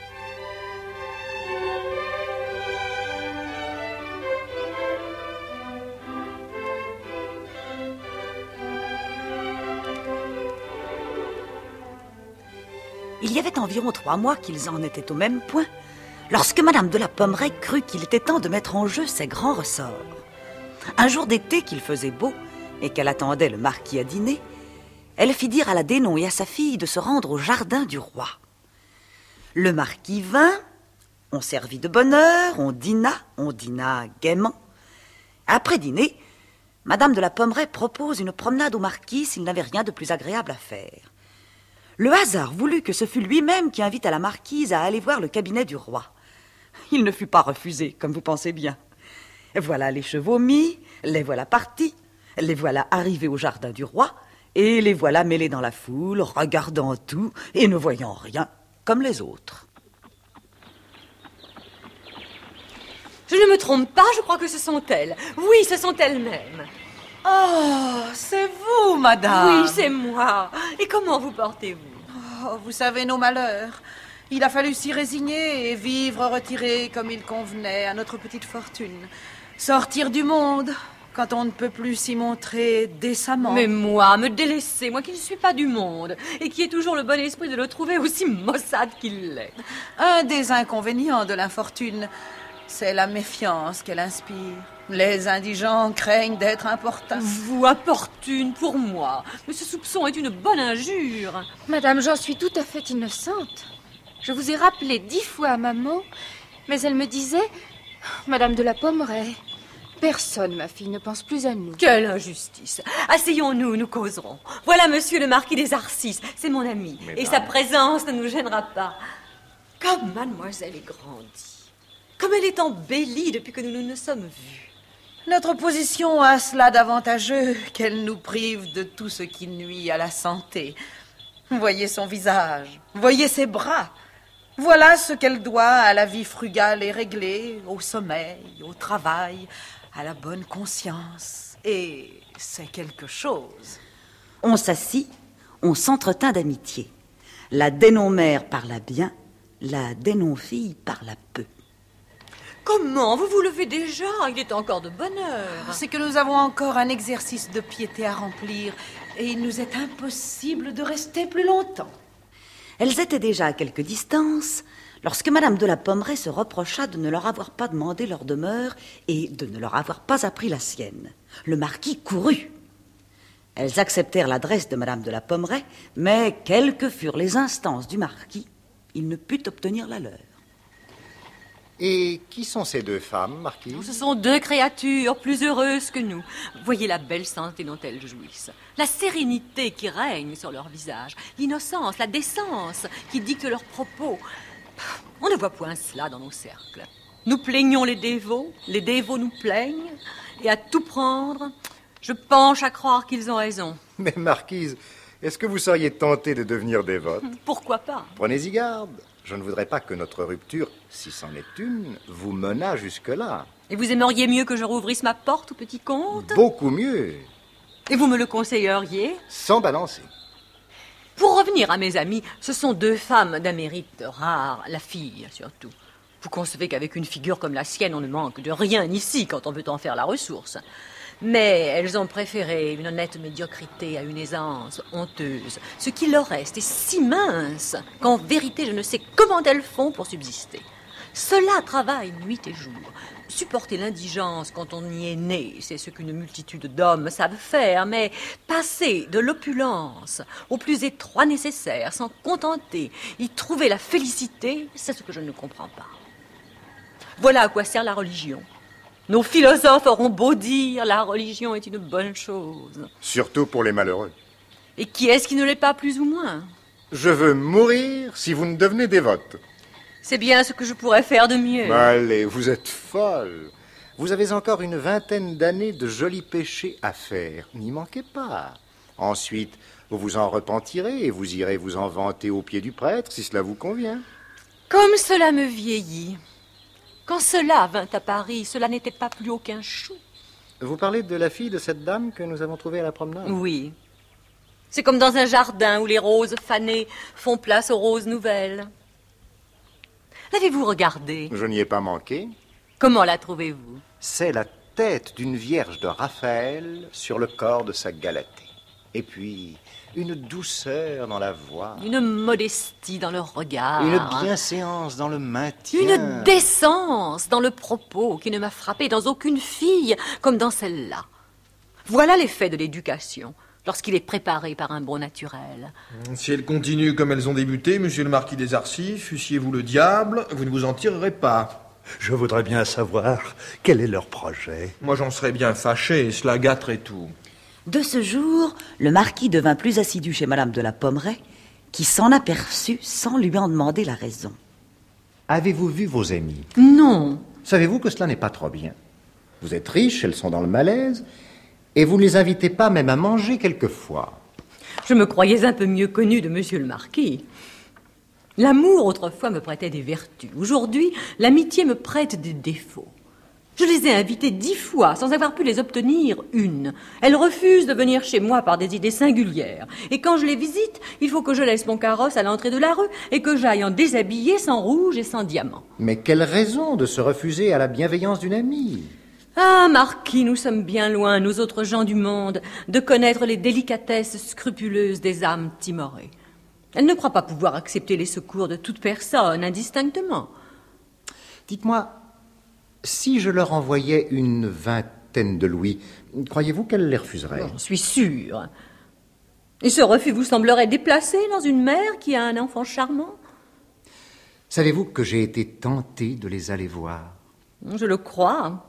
Il y avait environ 3 mois qu'ils en étaient au même point, lorsque Madame de la Pommeraye crut qu'il était temps de mettre en jeu ses grands ressorts. Un jour d'été qu'il faisait beau et qu'elle attendait le marquis à dîner, elle fit dire à la Dénon et à sa fille de se rendre au jardin du roi. Le marquis vint, on servit de bonne heure, on dîna gaiement. Après dîner, Madame de la Pommeraye propose une promenade au marquis s'il n'avait rien de plus agréable à faire. Le hasard voulut que ce fût lui-même qui invita la marquise à aller voir le cabinet du roi. Il ne fut pas refusé, comme vous pensez bien. Voilà les chevaux mis, les voilà partis, les voilà arrivés au jardin du roi, et les voilà mêlés dans la foule, regardant tout et ne voyant rien, comme les autres. Je ne me trompe pas, je crois que ce sont elles. Oui, ce sont elles-mêmes. Oh, c'est vous, madame. Oui, c'est moi. Et comment vous portez-vous? Oh, vous savez nos malheurs. Il a fallu s'y résigner et vivre retiré comme il convenait à notre petite fortune. Sortir du monde quand on ne peut plus s'y montrer décemment. Mais moi, me délaisser, moi qui ne suis pas du monde et qui ai toujours le bon esprit de le trouver aussi maussade qu'il l'est. Un des inconvénients de l'infortune, c'est la méfiance qu'elle inspire. Les indigents craignent d'être importuns. Vous, importune pour moi. Mais ce soupçon est une bonne injure. Madame, j'en suis tout à fait innocente. Je vous ai rappelé 10 fois à maman, mais elle me disait... Madame de la Pommeraye, personne, ma fille, ne pense plus à nous. Quelle injustice. Asseyons-nous, nous causerons. Voilà monsieur le marquis des Arcis, c'est mon ami. Et sa présence ne nous gênera pas. Comme mademoiselle est grandie. Comme elle est embellie depuis que nous nous sommes vus. Notre position a cela d'avantageux qu'elle nous prive de tout ce qui nuit à la santé. Voyez son visage, voyez ses bras. Voilà ce qu'elle doit à la vie frugale et réglée, au sommeil, au travail, à la bonne conscience. Et c'est quelque chose. On s'assit, on s'entretint d'amitié. La dénon-mère parla bien, la dénon-fille parla peu. Comment? Vous vous levez déjà? Il est encore de bonne heure. C'est que nous avons encore un exercice de piété à remplir et il nous est impossible de rester plus longtemps. Elles étaient déjà à quelque distance lorsque Madame de la Pommeraye se reprocha de ne leur avoir pas demandé leur demeure et de ne leur avoir pas appris la sienne. Le marquis courut. Elles acceptèrent l'adresse de Madame de la Pommeraye, mais quelles que furent les instances du marquis, il ne put obtenir la leur. Et qui sont ces deux femmes, marquise? Ce sont deux créatures plus heureuses que nous. Voyez la belle santé dont elles jouissent, la sérénité qui règne sur leur visage, l'innocence, la décence qui dicte leurs propos. On ne voit point cela dans nos cercles. Nous plaignons les dévots nous plaignent, et à tout prendre, je penche à croire qu'ils ont raison. Mais marquise, est-ce que vous seriez tentée de devenir dévote? Pourquoi pas? Prenez-y garde. Je ne voudrais pas que notre rupture, si c'en est une, vous menât jusque-là. Et vous aimeriez mieux que je rouvrisse ma porte au petit comte? Beaucoup mieux. Et vous me le conseilleriez? Sans balancer. Pour revenir à mes amis, ce sont deux femmes d'un mérite rare, la fille surtout. Vous concevez qu'avec une figure comme la sienne, on ne manque de rien ici quand on veut en faire la ressource. Mais elles ont préféré une honnête médiocrité à une aisance honteuse. Ce qui leur reste est si mince qu'en vérité, je ne sais comment elles font pour subsister. Cela travaille nuit et jour. Supporter l'indigence quand on y est né, c'est ce qu'une multitude d'hommes savent faire, mais passer de l'opulence au plus étroit nécessaire, s'en contenter, y trouver la félicité, c'est ce que je ne comprends pas. Voilà à quoi sert la religion. Nos philosophes auront beau dire, la religion est une bonne chose. Surtout pour les malheureux. Et qui est-ce qui ne l'est pas plus ou moins? Je veux mourir si vous ne devenez dévote. C'est bien ce que je pourrais faire de mieux. Allez, vous êtes folle. Vous avez encore une vingtaine d'années de jolis péchés à faire. N'y manquez pas. Ensuite, vous vous en repentirez et vous irez vous en vanter au pied du prêtre, si cela vous convient. Comme cela me vieillit. Quand cela vint à Paris, cela n'était pas plus haut qu'un chou. Vous parlez de la fille de cette dame que nous avons trouvée à la promenade? Oui. C'est comme dans un jardin où les roses fanées font place aux roses nouvelles. L'avez-vous regardée? Je n'y ai pas manqué. Comment la trouvez-vous? C'est la tête d'une vierge de Raphaël sur le corps de sa Galatée. Et puis, une douceur dans la voix. Une modestie dans le regard. Une bienséance dans le maintien. Une décence dans le propos qui ne m'a frappé dans aucune fille comme dans celle-là. Voilà l'effet de l'éducation lorsqu'il est préparé par un bon naturel. Si elles continuent comme elles ont débuté, monsieur le marquis des Arcis, fussiez-vous le diable, vous ne vous en tirerez pas. Je voudrais bien savoir quel est leur projet. Moi, j'en serais bien fâché, cela gâterait tout. De ce jour, le marquis devint plus assidu chez Madame de la Pommeraye, qui s'en aperçut sans lui en demander la raison. Avez-vous vu vos amies? Non. Savez-vous que cela n'est pas trop bien? Vous êtes riches, elles sont dans le malaise, et vous ne les invitez pas même à manger quelquefois. Je me croyais un peu mieux connue de monsieur le marquis. L'amour, autrefois, me prêtait des vertus. Aujourd'hui, l'amitié me prête des défauts. Je les ai invitées 10 fois sans avoir pu les obtenir une. Elles refusent de venir chez moi par des idées singulières. Et quand je les visite, il faut que je laisse mon carrosse à l'entrée de la rue et que j'aille en déshabillé, sans rouge et sans diamant. Mais quelle raison de se refuser à la bienveillance d'une amie? Ah, marquis, nous sommes bien loin, nous autres gens du monde, de connaître les délicatesses scrupuleuses des âmes timorées. Elle ne croit pas pouvoir accepter les secours de toute personne, indistinctement. Dites-moi, si je leur envoyais une vingtaine de louis, croyez-vous qu'elles les refuseraient? J'en suis sûre. Et ce refus vous semblerait déplacé dans une mère qui a un enfant charmant? Savez-vous que j'ai été tenté de les aller voir? Je le crois.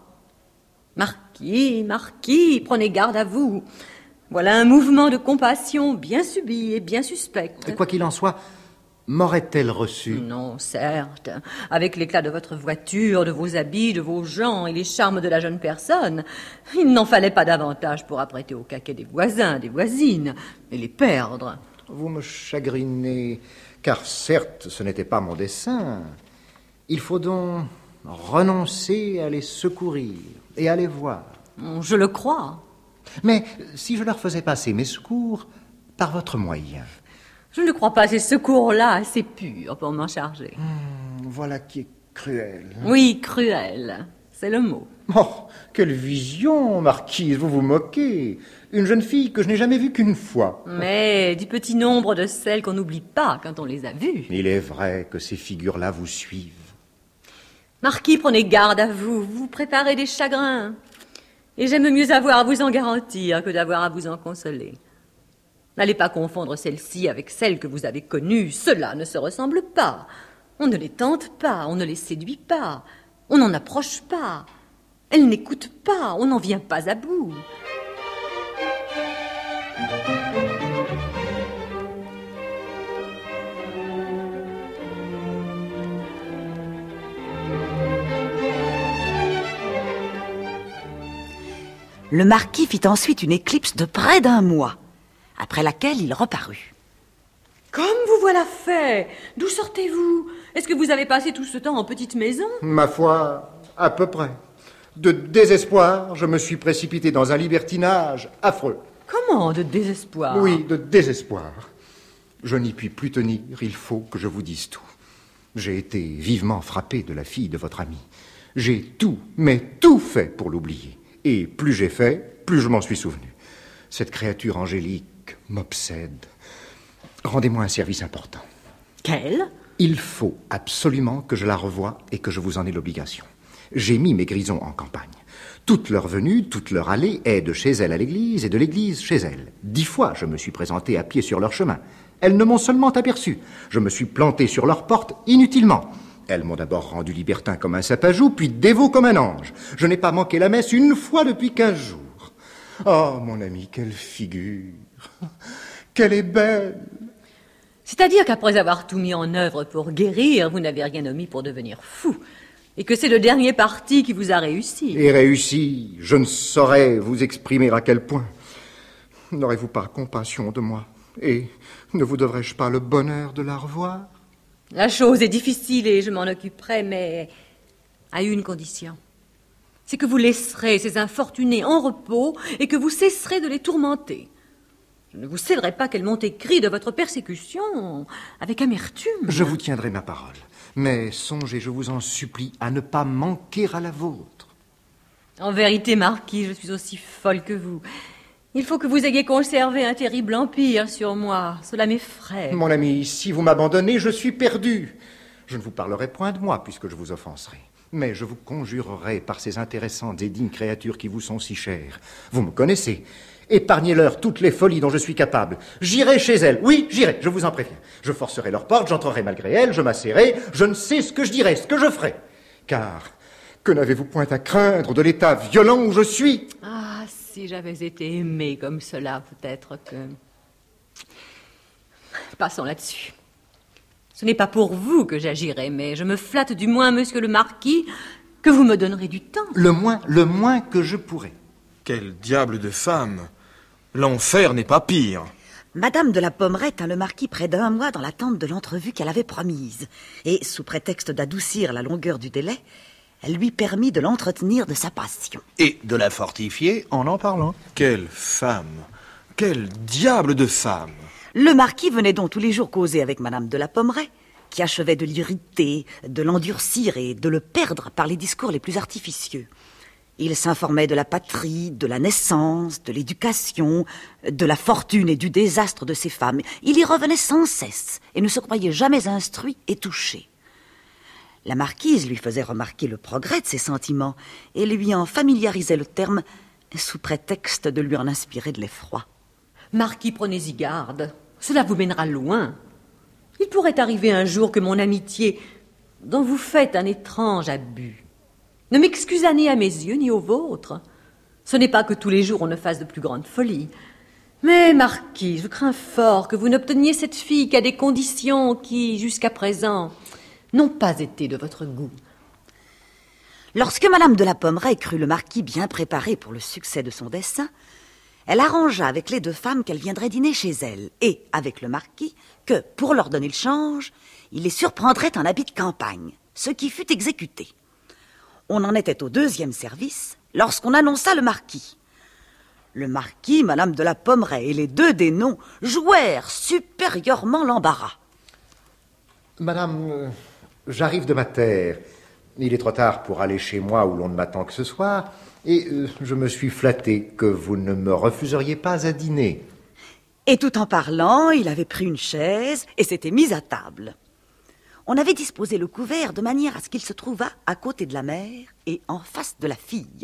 Marquis, prenez garde à vous. Voilà un mouvement de compassion bien subi et bien suspect. Quoi qu'il en soit, m'aurait-elle reçu? Non, certes. Avec l'éclat de votre voiture, de vos habits, de vos gens et les charmes de la jeune personne, il n'en fallait pas davantage pour apprêter au caquet des voisins, des voisines, et les perdre. vous me chagrinez, car certes, ce n'était pas mon dessein. Il faut donc renoncer à les secourir et à les voir. Je le crois. Mais si je leur faisais passer mes secours par votre moyen... Je ne crois pas ces secours-là assez purs pour m'en charger. Voilà qui est cruel. Oui, cruel, c'est le mot. Oh, quelle vision, marquise, vous vous moquez. Une jeune fille que je n'ai jamais vue qu'une fois. Mais du petit nombre de celles qu'on n'oublie pas quand on les a vues. Il est vrai que ces figures-là vous suivent. Marquis, prenez garde à vous, vous préparez des chagrins. Et j'aime mieux avoir à vous en garantir que d'avoir à vous en consoler. N'allez pas confondre celle-ci avec celle que vous avez connue, cela ne se ressemble pas. On ne les tente pas, on ne les séduit pas, on n'en approche pas. Elles n'écoutent pas, on n'en vient pas à bout. Le marquis fit ensuite une éclipse de près d'1 mois, après laquelle il reparut. Comme vous voilà fait! D'où sortez-vous? Est-ce que vous avez passé tout ce temps en petite maison? Ma foi, à peu près. De désespoir, je me suis précipité dans un libertinage affreux. Comment, de désespoir? Oui, de désespoir. Je n'y puis plus tenir, il faut que je vous dise tout. J'ai été vivement frappé de la fille de votre ami. J'ai tout, mais tout fait pour l'oublier. Et plus j'ai fait, plus je m'en suis souvenu. Cette créature angélique m'obsède. Rendez-moi un service important. Quel? Il faut absolument que je la revoie et que je vous en ai l'obligation. J'ai mis mes grisons en campagne. Toute leur venue, toute leur allée est de chez elle à l'église et de l'église chez elle. 10 fois, je me suis présenté à pied sur leur chemin. Elles ne m'ont seulement aperçu. Je me suis planté sur leur porte inutilement. Elles m'ont d'abord rendu libertin comme un sapajou, puis dévot comme un ange. Je n'ai pas manqué la messe une fois depuis 15 jours. Oh, mon ami, quelle figure! Qu'elle est belle! C'est-à-dire qu'après avoir tout mis en œuvre pour guérir, vous n'avez rien omis pour devenir fou. Et que c'est le dernier parti qui vous a réussi. Et réussi, je ne saurais vous exprimer à quel point. N'aurez-vous pas compassion de moi? Et ne vous devrais-je pas le bonheur de la revoir? La chose est difficile et je m'en occuperai, mais à une condition. C'est que vous laisserez ces infortunés en repos et que vous cesserez de les tourmenter. Je ne vous céderai pas qu'elles m'ont écrit de votre persécution avec amertume. Je vous tiendrai ma parole. Mais songez, je vous en supplie, à ne pas manquer à la vôtre. En vérité, marquis, je suis aussi folle que vous. Il faut que vous ayez conservé un terrible empire sur moi. Cela m'effraie. Mon ami, si vous m'abandonnez, je suis perdu. Je ne vous parlerai point de moi, puisque je vous offenserai. Mais je vous conjurerai par ces intéressantes et dignes créatures qui vous sont si chères. Vous me connaissez. Épargnez-leur toutes les folies dont je suis capable. J'irai chez elles. Oui, j'irai, je vous en préviens. Je forcerai leurs portes, j'entrerai malgré elles, je m'asserai. Je ne sais ce que je dirai, ce que je ferai. Car que n'avez-vous point à craindre de l'état violent où je suis? Ah, si j'avais été aimée comme cela, peut-être que... Passons là-dessus. Ce n'est pas pour vous que j'agirai, mais je me flatte du moins, monsieur le marquis, que vous me donnerez du temps. Le moins que je pourrai. Quel diable de femme! L'enfer n'est pas pire. Madame de la Pommeraye tint le marquis près d'1 mois dans l'attente de l'entrevue qu'elle avait promise. Et, sous prétexte d'adoucir la longueur du délai, elle lui permit de l'entretenir de sa passion. Et de la fortifier en parlant. Quelle femme! Quel diable de femme! Le marquis venait donc tous les jours causer avec Madame de la Pommeraye, qui achevait de l'irriter, de l'endurcir et de le perdre par les discours les plus artificieux. Il s'informait de la patrie, de la naissance, de l'éducation, de la fortune et du désastre de ses femmes. Il y revenait sans cesse et ne se croyait jamais instruit et touché. La marquise lui faisait remarquer le progrès de ses sentiments et lui en familiarisait le terme sous prétexte de lui en inspirer de l'effroi. Marquis, prenez-y garde. Cela vous mènera loin. Il pourrait arriver un jour que mon amitié, dont vous faites un étrange abus, ne m'excusa ni à mes yeux ni aux vôtres. Ce n'est pas que tous les jours on ne fasse de plus grandes folies. Mais, marquis, je crains fort que vous n'obteniez cette fille qu'à des conditions qui, jusqu'à présent, n'ont pas été de votre goût. Lorsque Madame de la Pommeraye crut le marquis bien préparé pour le succès de son dessein, Elle arrangea avec les deux femmes qu'elles viendraient dîner chez elle, et avec le marquis que, pour leur donner le change, il les surprendrait en habit de campagne, ce qui fut exécuté. On en était au 2e service lorsqu'on annonça le marquis. Le marquis, Madame de la Pommeraye et les deux des noms jouèrent supérieurement l'embarras. Madame, j'arrive de ma terre. Il est trop tard pour aller chez moi où l'on ne m'attend que ce soir, et je me suis flatté que vous ne me refuseriez pas à dîner. Et tout en parlant, il avait pris une chaise et s'était mis à table. On avait disposé le couvert de manière à ce qu'il se trouvât à côté de la mère et en face de la fille.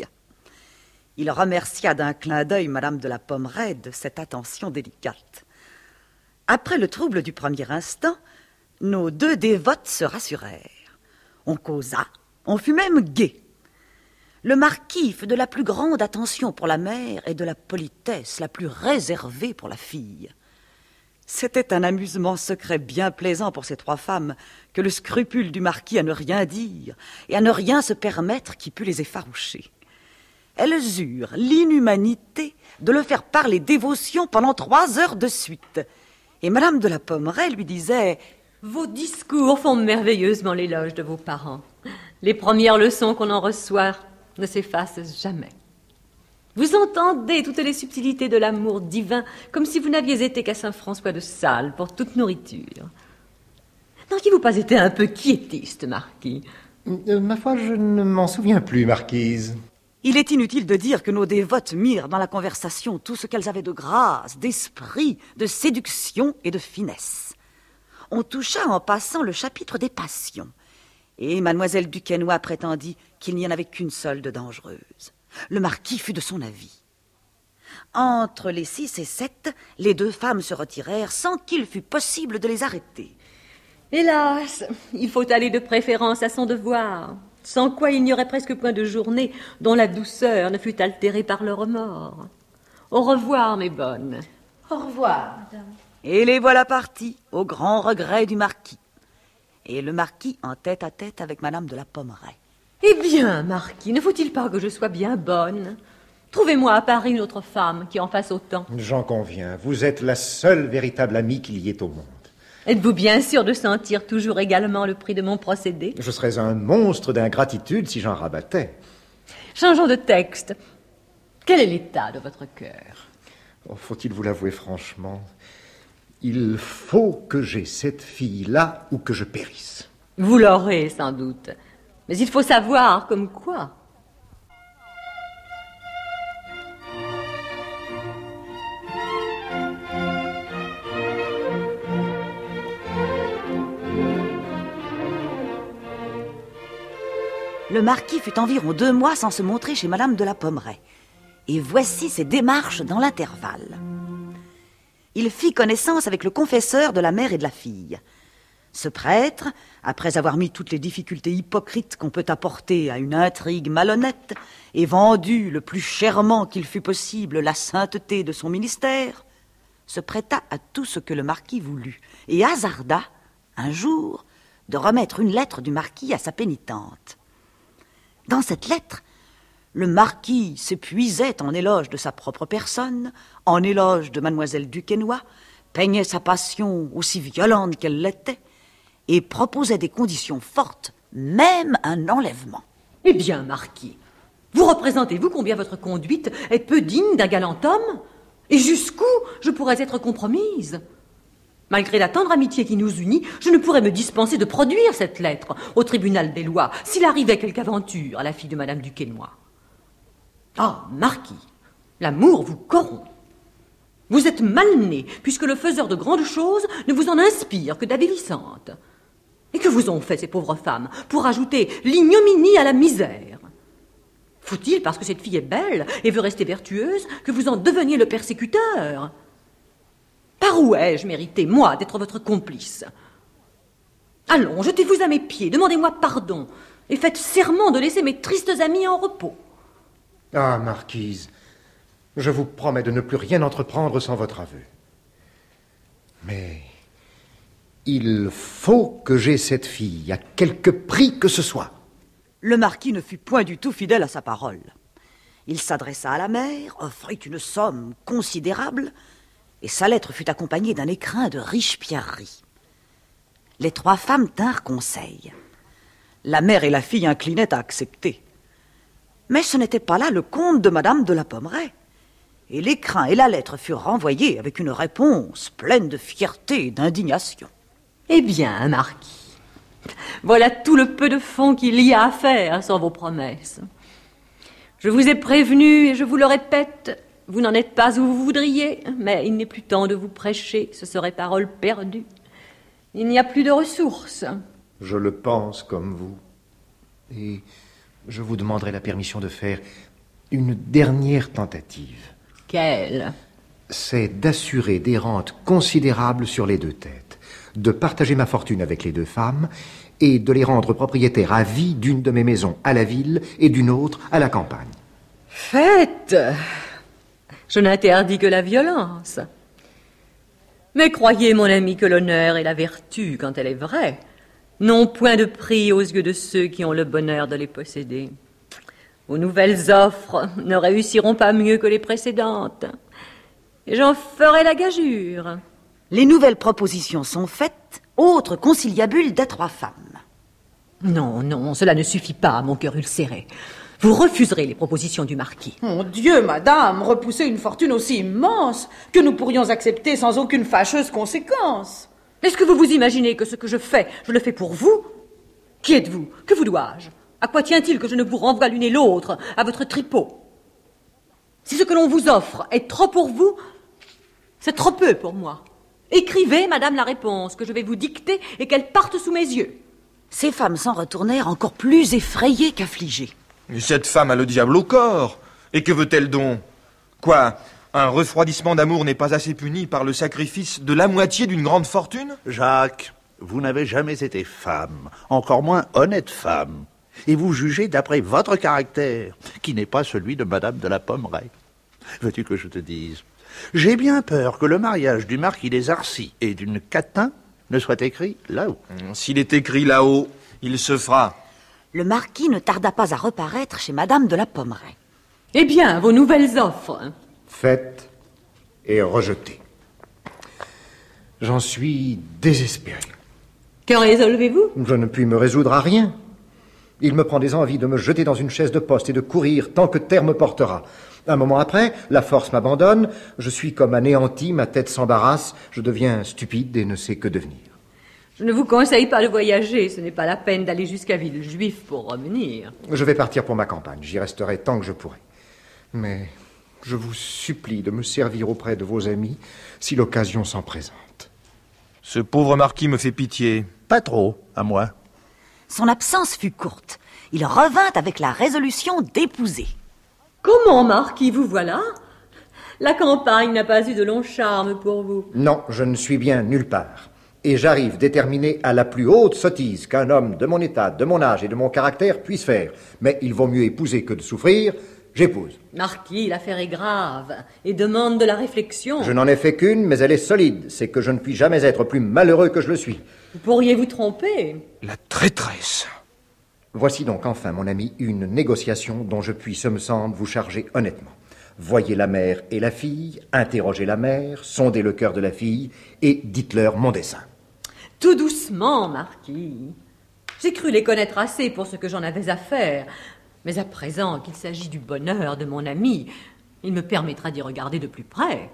Il remercia d'un clin d'œil Madame de la Pommeraye de cette attention délicate. Après le trouble du premier instant, nos deux dévotes se rassurèrent. On causa, on fut même gai. Le marquis fut de la plus grande attention pour la mère et de la politesse la plus réservée pour la fille. C'était un amusement secret bien plaisant pour ces trois femmes que le scrupule du marquis à ne rien dire et à ne rien se permettre qui pût les effaroucher. Elles eurent l'inhumanité de le faire parler dévotion pendant 3 heures de suite. Et Madame de la Pommeraye lui disait « Vos discours font merveilleusement l'éloge de vos parents. Les premières leçons qu'on en reçoit ne s'effacent jamais. Vous entendez toutes les subtilités de l'amour divin comme si vous n'aviez été qu'à Saint-François de Sales pour toute nourriture. N'auriez-vous pas été un peu quiétiste, marquis ? Ma foi, je ne m'en souviens plus, marquise. » Il est inutile de dire que nos dévotes mirent dans la conversation tout ce qu'elles avaient de grâce, d'esprit, de séduction et de finesse. On toucha en passant le chapitre des passions, et mademoiselle Duquesnoy prétendit qu'il n'y en avait qu'une seule de dangereuse. Le marquis fut de son avis. Entre les 6 et 7, les deux femmes se retirèrent sans qu'il fût possible de les arrêter. Hélas, il faut aller de préférence à son devoir, sans quoi il n'y aurait presque point de journée dont la douceur ne fût altérée par le remords. Au revoir, mes bonnes. Au revoir, madame. Et les voilà partis, au grand regret du marquis. Et le marquis en tête-à-tête avec Madame de la Pommeraye. Eh bien, marquis, ne faut-il pas que je sois bien bonne ? Trouvez-moi à Paris une autre femme qui en fasse autant. J'en conviens, vous êtes la seule véritable amie qu'il y ait au monde. Êtes-vous bien sûr de sentir toujours également le prix de mon procédé ? Je serais un monstre d'ingratitude si j'en rabattais. Changeons de texte. Quel est l'état de votre cœur ? Oh, faut-il vous l'avouer franchement ? Il faut que j'aie cette fille-là ou que je périsse. Vous l'aurez, sans doute. Mais il faut savoir comme quoi. Le marquis fut environ 2 mois sans se montrer chez Madame de la Pommeraye. Et voici ses démarches dans l'intervalle. Il fit connaissance avec le confesseur de la mère et de la fille. Ce prêtre, après avoir mis toutes les difficultés hypocrites qu'on peut apporter à une intrigue malhonnête et vendu le plus chèrement qu'il fût possible la sainteté de son ministère, se prêta à tout ce que le marquis voulut et hasarda, un jour, de remettre une lettre du marquis à sa pénitente. Dans cette lettre, le marquis s'épuisait en éloge de sa propre personne, en éloge de mademoiselle Duquesnoy, peignait sa passion aussi violente qu'elle l'était, et proposait des conditions fortes, même un enlèvement. Eh bien, marquis, vous représentez-vous combien votre conduite est peu digne d'un galant homme ? Et jusqu'où je pourrais être compromise ? Malgré la tendre amitié qui nous unit, je ne pourrais me dispenser de produire cette lettre au tribunal des lois s'il arrivait quelque aventure à la fille de madame Duquesnoy. Ah, marquis, l'amour vous corrompt. Vous êtes mal né, puisque le faiseur de grandes choses ne vous en inspire que d'avilissantes. Et que vous ont fait ces pauvres femmes pour ajouter l'ignominie à la misère ? Faut-il, parce que cette fille est belle et veut rester vertueuse, que vous en deveniez le persécuteur ? Par où ai-je mérité, moi, d'être votre complice ? Allons, jetez-vous à mes pieds, demandez-moi pardon, et faites serment de laisser mes tristes amis en repos. Ah, marquise, je vous promets de ne plus rien entreprendre sans votre aveu. Mais il faut que j'aie cette fille, à quelque prix que ce soit. Le marquis ne fut point du tout fidèle à sa parole. Il s'adressa à la mère, offrit une somme considérable, et sa lettre fut accompagnée d'un écrin de riches pierreries. Les 3 femmes tinrent conseil. La mère et la fille inclinaient à accepter. Mais ce n'était pas là le compte de Madame de la Pommeraye. Et l'écrin et la lettre furent renvoyés avec une réponse pleine de fierté et d'indignation. Eh bien, marquis, voilà tout le peu de fond qu'il y a à faire sans vos promesses. Je vous ai prévenu et je vous le répète, vous n'en êtes pas où vous voudriez, mais il n'est plus temps de vous prêcher, ce serait parole perdue. Il n'y a plus de ressources. Je le pense comme vous. Et je vous demanderai la permission de faire une dernière tentative. Quelle? C'est d'assurer des rentes considérables sur les 2 têtes, de partager ma fortune avec les 2 femmes et de les rendre propriétaires à vie d'une de mes maisons à la ville et d'une autre à la campagne. Faites! Je n'interdis que la violence. Mais croyez, mon ami, que l'honneur et la vertu, quand elle est vraie, n'ont point de prix aux yeux de ceux qui ont le bonheur de les posséder. Vos nouvelles offres ne réussiront pas mieux que les précédentes. Et j'en ferai la gageure. Les nouvelles propositions sont faites, autre conciliabule des 3 femmes. Non, non, cela ne suffit pas, mon cœur ulcéré. Vous refuserez les propositions du marquis. Mon Dieu, madame, repousser une fortune aussi immense que nous pourrions accepter sans aucune fâcheuse conséquence. Est-ce que vous vous imaginez que ce que je le fais pour vous? Qui êtes-vous? Que vous dois-je? À quoi tient-il que je ne vous renvoie l'une et l'autre à votre tripot? Si ce que l'on vous offre est trop pour vous, c'est trop peu pour moi. Écrivez, madame, la réponse que je vais vous dicter et qu'elle parte sous mes yeux. Ces femmes s'en retournèrent encore plus effrayées qu'affligées. Mais cette femme a le diable au corps. Et que veut-elle donc? Quoi? Un refroidissement d'amour n'est pas assez puni par le sacrifice de la moitié d'une grande fortune? Jacques, vous n'avez jamais été femme, encore moins honnête femme. Et vous jugez d'après votre caractère, qui n'est pas celui de Madame de la Pommeraye. Veux-tu que je te dise? J'ai bien peur que le mariage du marquis des Arcis et d'une Catin ne soit écrit là-haut. S'il est écrit là-haut, il se fera. Le marquis ne tarda pas à reparaître chez Madame de la Pommeraye. Eh bien, vos nouvelles offres. Faites et rejetez. J'en suis désespéré. Que résolvez-vous? Je ne puis me résoudre à rien. Il me prend des envies de me jeter dans une chaise de poste et de courir tant que terre me portera. Un moment après, la force m'abandonne, je suis comme anéanti, ma tête s'embarrasse, je deviens stupide et ne sais que devenir. Je ne vous conseille pas de voyager, ce n'est pas la peine d'aller jusqu'à Villejuif pour revenir. Je vais partir pour ma campagne, j'y resterai tant que je pourrai. Mais je vous supplie de me servir auprès de vos amis si l'occasion s'en présente. Ce pauvre marquis me fait pitié. Pas trop, à moi. Son absence fut courte. Il revint avec la résolution d'épouser. Comment, marquis, vous voilà? La campagne n'a pas eu de long charme pour vous. Non, je ne suis bien nulle part. Et j'arrive déterminé à la plus haute sottise qu'un homme de mon état, de mon âge et de mon caractère puisse faire. Mais il vaut mieux épouser que de souffrir. J'épouse. Marquis, l'affaire est grave et demande de la réflexion. Je n'en ai fait qu'une, mais elle est solide. C'est que je ne puis jamais être plus malheureux que je le suis. Vous pourriez vous tromper. La traîtresse. Voici donc enfin, mon ami, une négociation dont je puis, ce me semble, vous charger honnêtement. Voyez la mère et la fille, interrogez la mère, sondez le cœur de la fille et dites-leur mon dessein. Tout doucement, marquis. J'ai cru les connaître assez pour ce que j'en avais à faire. Mais à présent qu'il s'agit du bonheur de mon ami, il me permettra d'y regarder de plus près.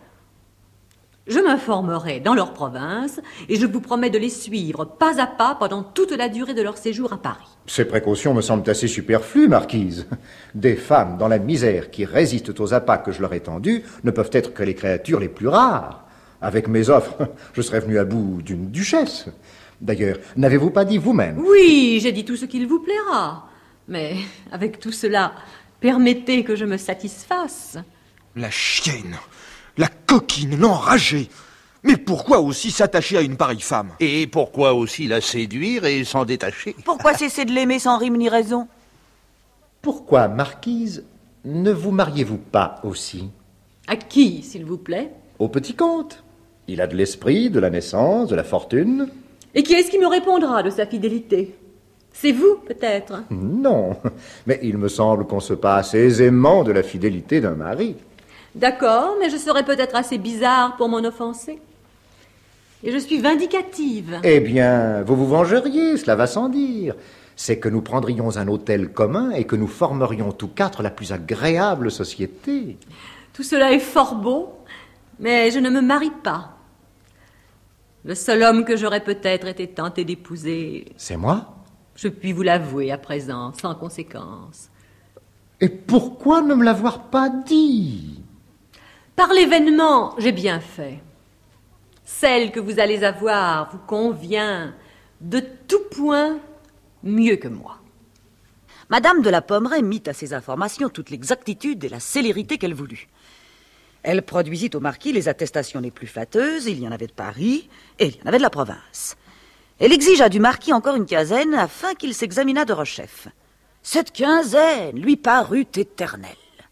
Je m'informerai dans leur province et je vous promets de les suivre pas à pas pendant toute la durée de leur séjour à Paris. Ces précautions me semblent assez superflues, marquise. Des femmes dans la misère qui résistent aux appâts que je leur ai tendus ne peuvent être que les créatures les plus rares. Avec mes offres, je serais venu à bout d'une duchesse. D'ailleurs, n'avez-vous pas dit vous-même? Oui, j'ai dit tout ce qu'il vous plaira. Mais avec tout cela, permettez que je me satisfasse. La chienne, la coquine, l'enragée. Mais pourquoi aussi s'attacher à une pareille femme? Et pourquoi aussi la séduire et s'en détacher? Pourquoi cesser de l'aimer sans rime ni raison? Pourquoi, marquise, ne vous mariez-vous pas aussi? À qui, s'il vous plaît? Au petit comte. Il a de l'esprit, de la naissance, de la fortune. Et qui est-ce qui me répondra de sa fidélité? C'est vous, peut-être? Non, mais il me semble qu'on se passe aisément de la fidélité d'un mari. D'accord, mais je serais peut-être assez bizarre pour m'en offenser. Et je suis vindicative. Eh bien, vous vous vengeriez, cela va sans dire. C'est que nous prendrions un hôtel commun et que nous formerions tous quatre la plus agréable société. Tout cela est fort beau, mais je ne me marie pas. Le seul homme que j'aurais peut-être été tentée d'épouser... C'est moi? Je puis vous l'avouer à présent, sans conséquence. Et pourquoi ne me l'avoir pas dit? Par l'événement, j'ai bien fait. Celle que vous allez avoir vous convient de tout point mieux que moi. Madame de la Pommeraye mit à ces informations toute l'exactitude et la célérité qu'elle voulut. Elle produisit au marquis les attestations les plus flatteuses, il y en avait de Paris et il y en avait de la province. Elle exigea du marquis encore une quinzaine afin qu'il s'examinât de rechef. Cette quinzaine lui parut éternelle.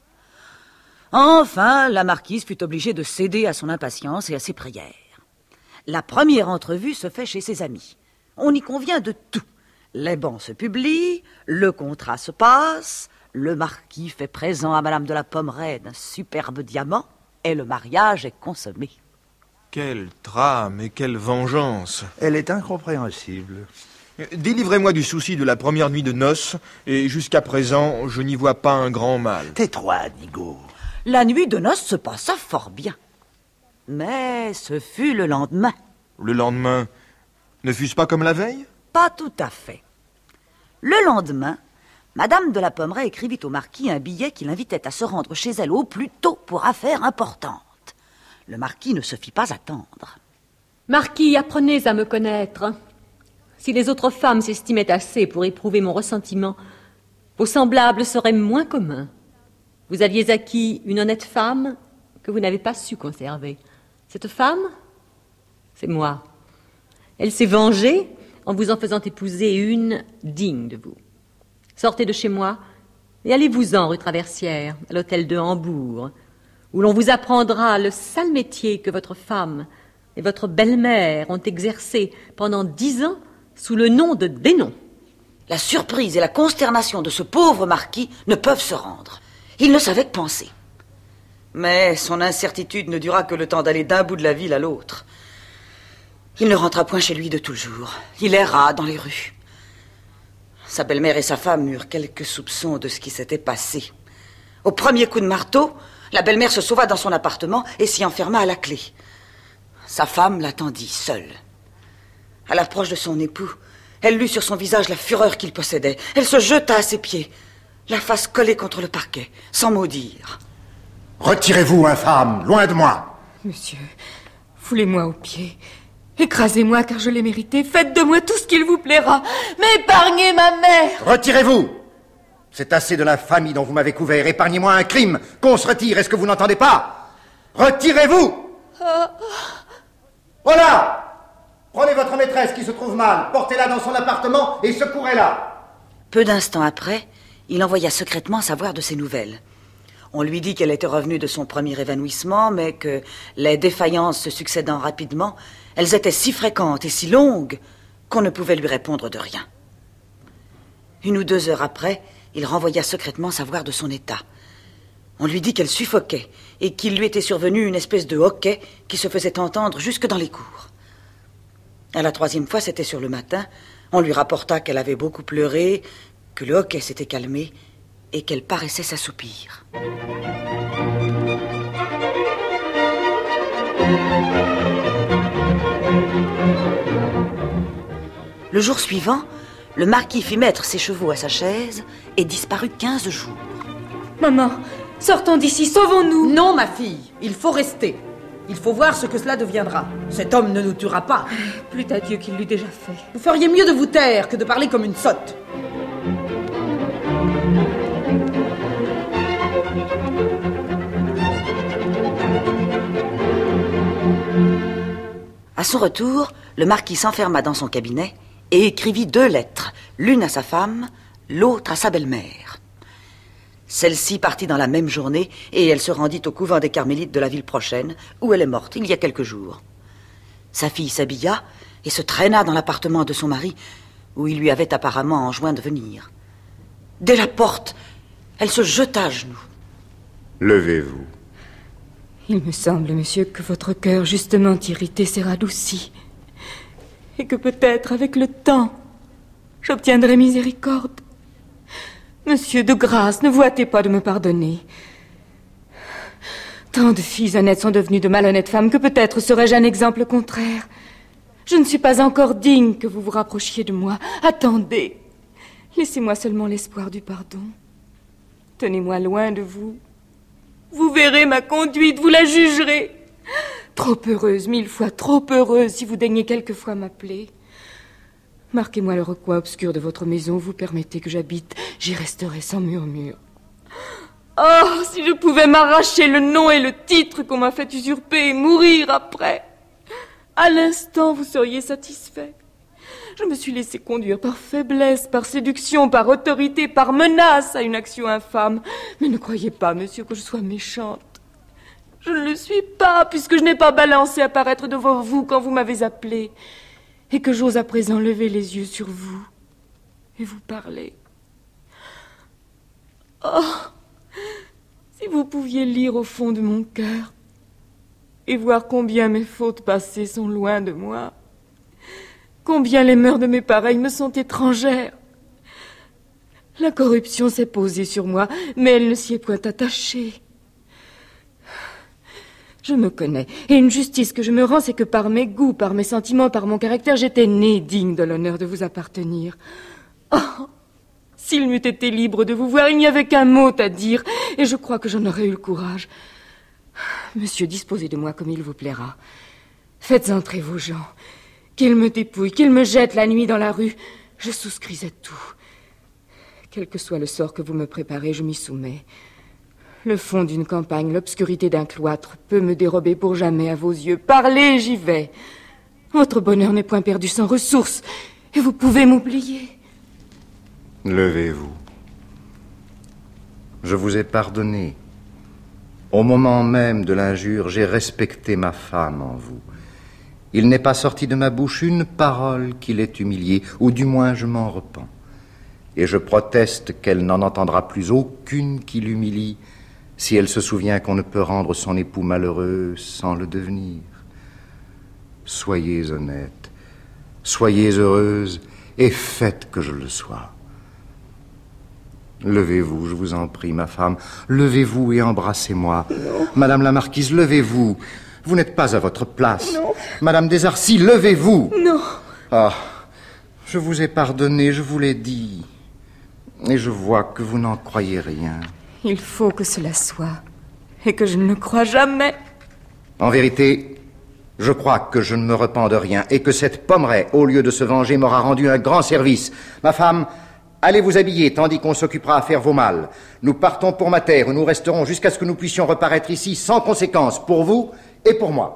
Enfin, la marquise fut obligée de céder à son impatience et à ses prières. La première entrevue se fait chez ses amis. On y convient de tout. Les bans se publient, le contrat se passe, le marquis fait présent à Madame de la Pommeraye d'un superbe diamant, et le mariage est consommé. Quelle trame et quelle vengeance! Elle est incompréhensible. Délivrez-moi du souci de la première nuit de noces, et jusqu'à présent, je n'y vois pas un grand mal. Tais-toi, Nigaud. La nuit de noces se passa fort bien. Mais ce fut le lendemain. Le lendemain, ne fût-ce pas comme la veille? Pas tout à fait. Le lendemain, Madame de la Pommeraye écrivit au marquis un billet qui l'invitait à se rendre chez elle au plus tôt pour affaires importantes. Le marquis ne se fit pas attendre. Marquis, apprenez à me connaître. Si les autres femmes s'estimaient assez pour éprouver mon ressentiment, vos semblables seraient moins communs. Vous aviez acquis une honnête femme que vous n'avez pas su conserver. Cette femme, c'est moi. Elle s'est vengée en vous en faisant épouser une digne de vous. Sortez de chez moi et allez-vous-en rue Traversière, à l'hôtel de Hambourg, où l'on vous apprendra le sale métier que votre femme et votre belle-mère ont exercé pendant 10 ans sous le nom de Dénon. La surprise et la consternation de ce pauvre marquis ne peuvent se rendre. Il ne savait que penser. Mais son incertitude ne dura que le temps d'aller d'un bout de la ville à l'autre. Il ne rentra point chez lui de tout le jour. Il erra dans les rues. Sa belle-mère et sa femme eurent quelques soupçons de ce qui s'était passé. Au premier coup de marteau, la belle-mère se sauva dans son appartement et s'y enferma à la clé. Sa femme l'attendit seule. À l'approche de son époux, elle lut sur son visage la fureur qu'il possédait. Elle se jeta à ses pieds, la face collée contre le parquet, sans mot dire. Retirez-vous, infâme, loin de moi. Monsieur, foulez-moi aux pieds. Écrasez-moi car je l'ai mérité. Faites de moi tout ce qu'il vous plaira. Mais épargnez ma mère. Retirez-vous. C'est assez de l'infamie dont vous m'avez couvert. Épargnez-moi un crime. Qu'on se retire, est-ce que vous n'entendez pas? Retirez-vous. Voilà. Prenez votre maîtresse qui se trouve mal. Portez-la dans son appartement et secourez-la. Peu d'instants après, il envoya secrètement savoir de ses nouvelles. On lui dit qu'elle était revenue de son premier évanouissement, mais que, les défaillances se succédant rapidement, elles étaient si fréquentes et si longues qu'on ne pouvait lui répondre de rien. 1 ou 2 heures après, il renvoya secrètement savoir de son état. On lui dit qu'elle suffoquait et qu'il lui était survenu une espèce de hoquet qui se faisait entendre jusque dans les cours. À la 3e fois, c'était sur le matin, on lui rapporta qu'elle avait beaucoup pleuré, que le hoquet s'était calmé et qu'elle paraissait s'assoupir. Le jour suivant, le marquis fit mettre ses chevaux à sa chaise et disparut 15 jours. Maman, sortons d'ici, sauvons-nous. Non, ma fille, il faut rester. Il faut voir ce que cela deviendra. Cet homme ne nous tuera pas. Plût à Dieu qu'il l'eût déjà fait. Vous feriez mieux de vous taire que de parler comme une sotte. À son retour, le marquis s'enferma dans son cabinet et écrivit 2 lettres, l'une à sa femme, l'autre à sa belle-mère. Celle-ci partit dans la même journée et elle se rendit au couvent des Carmélites de la ville prochaine, où elle est morte il y a quelques jours. Sa fille s'habilla et se traîna dans l'appartement de son mari, où il lui avait apparemment enjoint de venir. Dès la porte, elle se jeta à genoux. Levez-vous. Il me semble, monsieur, que votre cœur justement irrité s'est radouci. Et que peut-être, avec le temps, j'obtiendrai miséricorde. Monsieur, de grâce, ne vous hâtez pas de me pardonner. Tant de filles honnêtes sont devenues de malhonnêtes femmes que peut-être serais-je un exemple contraire. Je ne suis pas encore digne que vous vous rapprochiez de moi. Attendez. Laissez-moi seulement l'espoir du pardon. Tenez-moi loin de vous. Vous verrez ma conduite, vous la jugerez. Trop heureuse, 1000 fois trop heureuse, si vous daignez quelquefois m'appeler. Marquez-moi le recoin obscur de votre maison, vous permettez que j'habite, j'y resterai sans murmure. Oh, si je pouvais m'arracher le nom et le titre qu'on m'a fait usurper et mourir après. À l'instant, vous seriez satisfait. Je me suis laissé conduire par faiblesse, par séduction, par autorité, par menace à une action infâme. Mais ne croyez pas, monsieur, que je sois méchante. Je ne le suis pas, puisque je n'ai pas balancé apparaître devant vous quand vous m'avez appelé, et que j'ose à présent lever les yeux sur vous et vous parler. Oh, si vous pouviez lire au fond de mon cœur et voir combien mes fautes passées sont loin de moi, combien les mœurs de mes pareils me sont étrangères. La corruption s'est posée sur moi, mais elle ne s'y est point attachée. Je me connais, et une justice que je me rends, c'est que par mes goûts, par mes sentiments, par mon caractère, j'étais née digne de l'honneur de vous appartenir. Oh, s'il m'eût été libre de vous voir, il n'y avait qu'un mot à dire, et je crois que j'en aurais eu le courage. Monsieur, disposez de moi comme il vous plaira. Faites entrer vos gens. Qu'ils me dépouillent, qu'ils me jettent la nuit dans la rue, je souscris à tout. Quel que soit le sort que vous me préparez, je m'y soumets. Le fond d'une campagne, l'obscurité d'un cloître peut me dérober pour jamais à vos yeux. Parlez, j'y vais. Votre bonheur n'est point perdu sans ressources, et vous pouvez m'oublier. Levez-vous. Je vous ai pardonné. Au moment même de l'injure, j'ai respecté ma femme en vous. Il n'est pas sorti de ma bouche une parole qui l'ait humiliée, ou du moins je m'en repens. Et je proteste qu'elle n'en entendra plus aucune qui l'humilie, si elle se souvient qu'on ne peut rendre son époux malheureux sans le devenir. Soyez honnête, soyez heureuse, et faites que je le sois. Levez-vous, je vous en prie, ma femme, levez-vous et embrassez-moi. Madame la marquise, levez-vous. Vous n'êtes pas à votre place. Non. Madame Desarcis, levez-vous. Non. Ah, je vous ai pardonné, je vous l'ai dit. Et je vois que vous n'en croyez rien. Il faut que cela soit, et que je ne le crois jamais. En vérité, je crois que je ne me repens de rien, et que cette Pommeraye, au lieu de se venger, m'aura rendu un grand service. Ma femme, allez vous habiller, tandis qu'on s'occupera à faire vos malles. Nous partons pour ma terre, où nous resterons jusqu'à ce que nous puissions reparaître ici sans conséquence, pour vous et pour moi.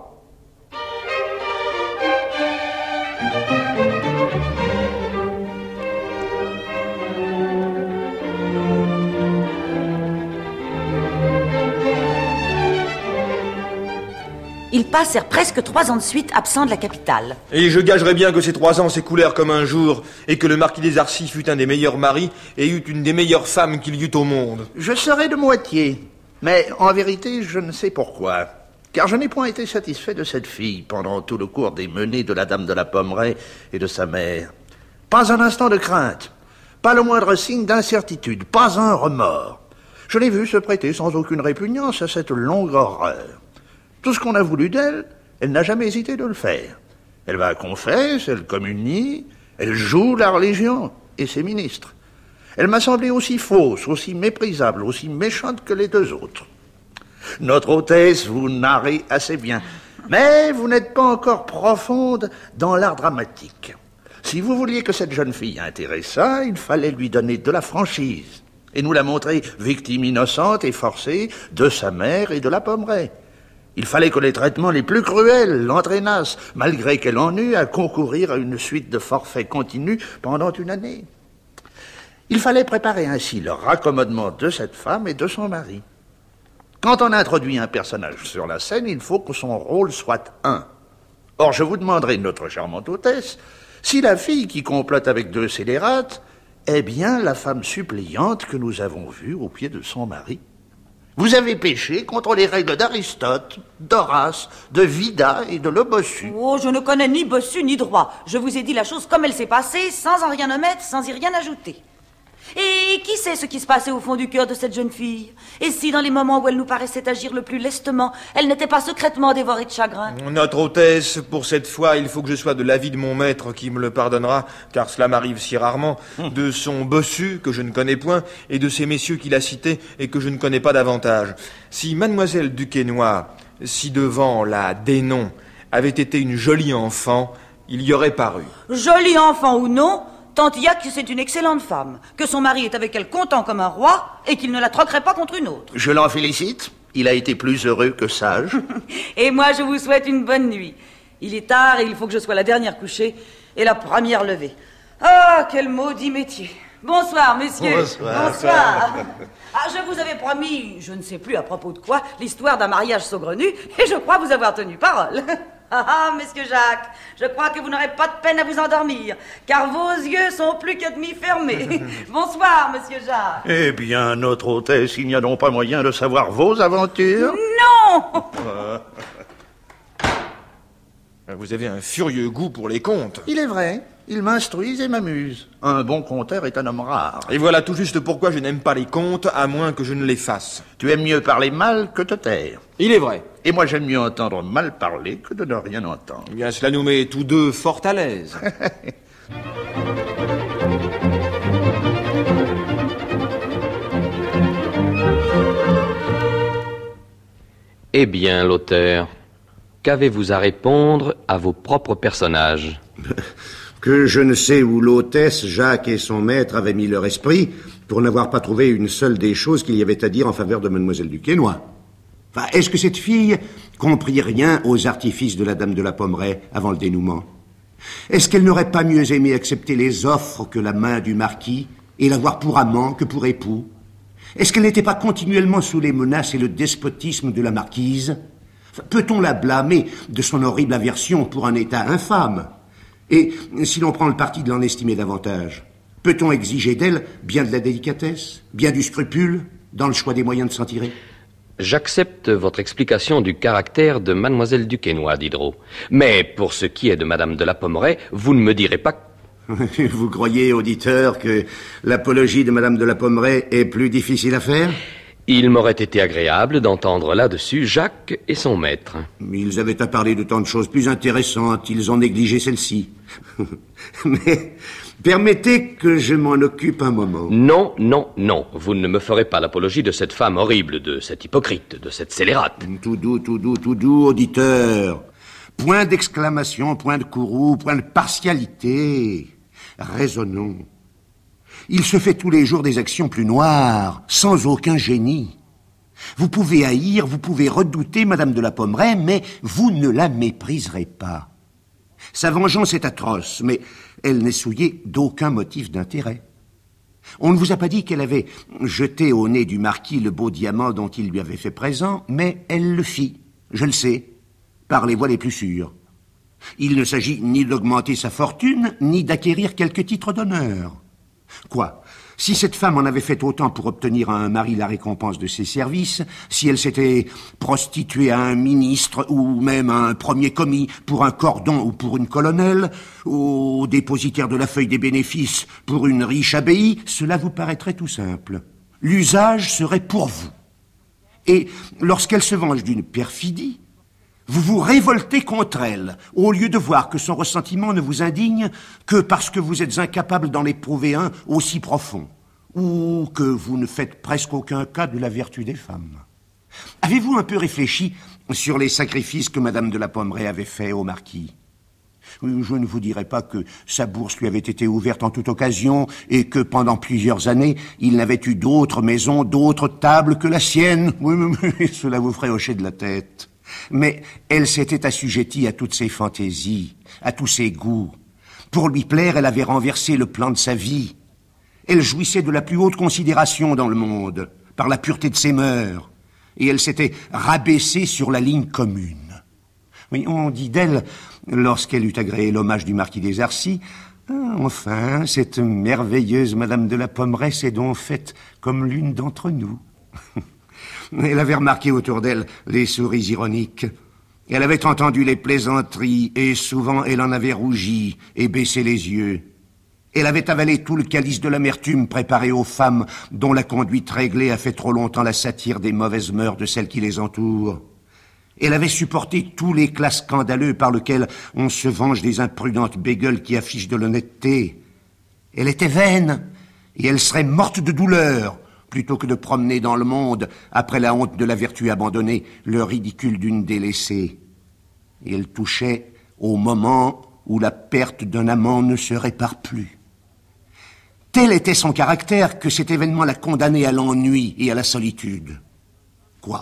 Ils passèrent presque 3 ans de suite absents de la capitale. Et je gagerais bien que ces 3 ans s'écoulèrent comme un jour, et que le marquis des Arcis fut un des meilleurs maris, et eut une des meilleures femmes qu'il y eut au monde. Je serai de moitié, mais en vérité, je ne sais pourquoi. Car je n'ai point été satisfait de cette fille pendant tout le cours des menées de la dame de la Pommeraye et de sa mère. Pas un instant de crainte, pas le moindre signe d'incertitude, pas un remords. Je l'ai vue se prêter sans aucune répugnance à cette longue horreur. Tout ce qu'on a voulu d'elle, elle n'a jamais hésité de le faire. Elle va à confesse, elle communie, elle joue la religion et ses ministres. Elle m'a semblé aussi fausse, aussi méprisable, aussi méchante que les 2 autres. Notre hôtesse vous narrez assez bien, mais vous n'êtes pas encore profonde dans l'art dramatique. Si vous vouliez que cette jeune fille intéressât, il fallait lui donner de la franchise et nous la montrer victime innocente et forcée de sa mère et de la Pommeraye. Il fallait que les traitements les plus cruels l'entraînassent, malgré qu'elle en eût à concourir à une suite de forfaits continus pendant une année. Il fallait préparer ainsi le raccommodement de cette femme et de son mari. Quand on introduit un personnage sur la scène, il faut que son rôle soit un. Or, je vous demanderai, notre charmante hôtesse, Si la fille qui complote avec deux scélérates est bien la femme suppliante que nous avons vue au pied de son mari. Vous avez péché contre les règles d'Aristote, d'Horace, de Vida et de Le Bossu. Oh, je ne connais ni Bossu ni droit. Je vous ai dit la chose comme elle s'est passée, sans en rien omettre, sans y rien ajouter. Et qui sait ce qui se passait au fond du cœur de cette jeune fille? Et si, dans les moments où elle nous paraissait agir le plus lestement, elle n'était pas secrètement dévorée de chagrin? Notre hôtesse, pour cette fois, il faut que je sois de l'avis de mon maître qui me le pardonnera, car cela m'arrive si rarement, de son bossu, que je ne connais point, et de ces messieurs qu'il a cités et que je ne connais pas davantage. Si mademoiselle Duquesnoy, si devant la Dénon, avait été une jolie enfant, il y aurait paru. Jolie enfant ou non, tant il y a que c'est une excellente femme, que son mari est avec elle content comme un roi et qu'il ne la troquerait pas contre une autre. Je l'en félicite. Il a été plus heureux que sage. Et moi, je vous souhaite une bonne nuit. Il est tard et il faut que je sois la dernière couchée et la première levée. Ah, quel maudit métier. Bonsoir, messieurs. Bonsoir. Ah, je vous avais promis, je ne sais plus à propos de quoi, l'histoire d'un mariage saugrenu et je crois vous avoir tenu parole. Ah, monsieur Jacques, je crois que vous n'aurez pas de peine à vous endormir, car vos yeux sont plus que demi-fermés. Bonsoir, monsieur Jacques. Eh bien, notre hôtesse, il n'y a donc pas moyen de savoir vos aventures? Non. Vous avez un furieux goût pour les contes. Il est vrai, ils m'instruisent et m'amusent. Un bon conteur est un homme rare. Et voilà tout juste pourquoi je n'aime pas les contes, à moins que je ne les fasse. Tu aimes mieux parler mal que te taire. Il est vrai. Et moi, j'aime mieux entendre mal parler que de ne rien entendre. Eh bien, cela nous met tous deux fort à l'aise. Eh bien, l'auteur, qu'avez-vous à répondre à vos propres personnages? Que je ne sais où l'hôtesse, Jacques et son maître avaient mis leur esprit pour n'avoir pas trouvé une seule des choses qu'il y avait à dire en faveur de mademoiselle Duquesnoy. Enfin, est-ce que cette fille comprit rien aux artifices de la dame de la Pommeraye avant le dénouement? Est-ce qu'elle n'aurait pas mieux aimé accepter les offres que la main du marquis et l'avoir pour amant que pour époux? Est-ce qu'elle n'était pas continuellement sous les menaces et le despotisme de la marquise? Peut-on la blâmer de son horrible aversion pour un état infâme? Et si l'on prend le parti de l'en estimer davantage, peut-on exiger d'elle bien de la délicatesse, bien du scrupule, dans le choix des moyens de s'en tirer? J'accepte votre explication du caractère de mademoiselle Duquesnoy, Diderot. Mais pour ce qui est de madame de la Pommeraye, vous ne me direz pas... Vous croyez, auditeur, que l'apologie de madame de la Pommeraye est plus difficile à faire? Il m'aurait été agréable d'entendre là-dessus Jacques et son maître. Ils avaient à parler de tant de choses plus intéressantes, ils ont négligé celle-ci. Mais permettez que je m'en occupe un moment. Non, non, non, vous ne me ferez pas l'apologie de cette femme horrible, de cette hypocrite, de cette scélérate. Tout doux, auditeur. Point d'exclamation, point de courroux, point de partialité. Raisonnons. Il se fait tous les jours des actions plus noires, sans aucun génie. Vous pouvez haïr, vous pouvez redouter madame de la Pommeraye, mais vous ne la mépriserez pas. Sa vengeance est atroce, mais elle n'est souillée d'aucun motif d'intérêt. On ne vous a pas dit qu'elle avait jeté au nez du marquis le beau diamant dont il lui avait fait présent, mais elle le fit, je le sais, par les voies les plus sûres. Il ne s'agit ni d'augmenter sa fortune, ni d'acquérir quelque titre d'honneur. Quoi? Si cette femme en avait fait autant pour obtenir à un mari la récompense de ses services, si elle s'était prostituée à un ministre ou même à un premier commis pour un cordon ou pour une colonelle, au dépositaire de la feuille des bénéfices pour une riche abbaye, cela vous paraîtrait tout simple. L'usage serait pour vous. Et lorsqu'elle se venge d'une perfidie, vous vous révoltez contre elle, au lieu de voir que son ressentiment ne vous indigne que parce que vous êtes incapable d'en éprouver un aussi profond, ou que vous ne faites presque aucun cas de la vertu des femmes. Avez-vous un peu réfléchi sur les sacrifices que madame de la Pommeraye avait faits au marquis? Je ne vous dirai pas que sa bourse lui avait été ouverte en toute occasion et que pendant plusieurs années, il n'avait eu d'autres maisons, d'autres tables que la sienne. Oui, cela vous ferait hocher de la tête. Mais elle s'était assujettie à toutes ses fantaisies, à tous ses goûts. Pour lui plaire, elle avait renversé le plan de sa vie. Elle jouissait de la plus haute considération dans le monde, par la pureté de ses mœurs, et elle s'était rabaissée sur la ligne commune. Oui, on dit d'elle, lorsqu'elle eut agréé l'hommage du marquis des Arcis, enfin, cette merveilleuse Madame de la Pommeraye s'est donc faite comme l'une d'entre nous. Elle avait remarqué autour d'elle les souris ironiques. Elle avait entendu les plaisanteries, et souvent elle en avait rougi et baissé les yeux. Elle avait avalé tout le calice de l'amertume préparé aux femmes dont la conduite réglée a fait trop longtemps la satire des mauvaises mœurs de celles qui les entourent. Elle avait supporté tout l'éclat scandaleux par lequel on se venge des imprudentes bégueules qui affichent de l'honnêteté. Elle était vaine, et elle serait morte de douleur, plutôt que de promener dans le monde, après la honte de la vertu abandonnée, le ridicule d'une délaissée. Et elle touchait au moment où la perte d'un amant ne se répare plus. Tel était son caractère que cet événement l'a condamné à l'ennui et à la solitude. Quoi ?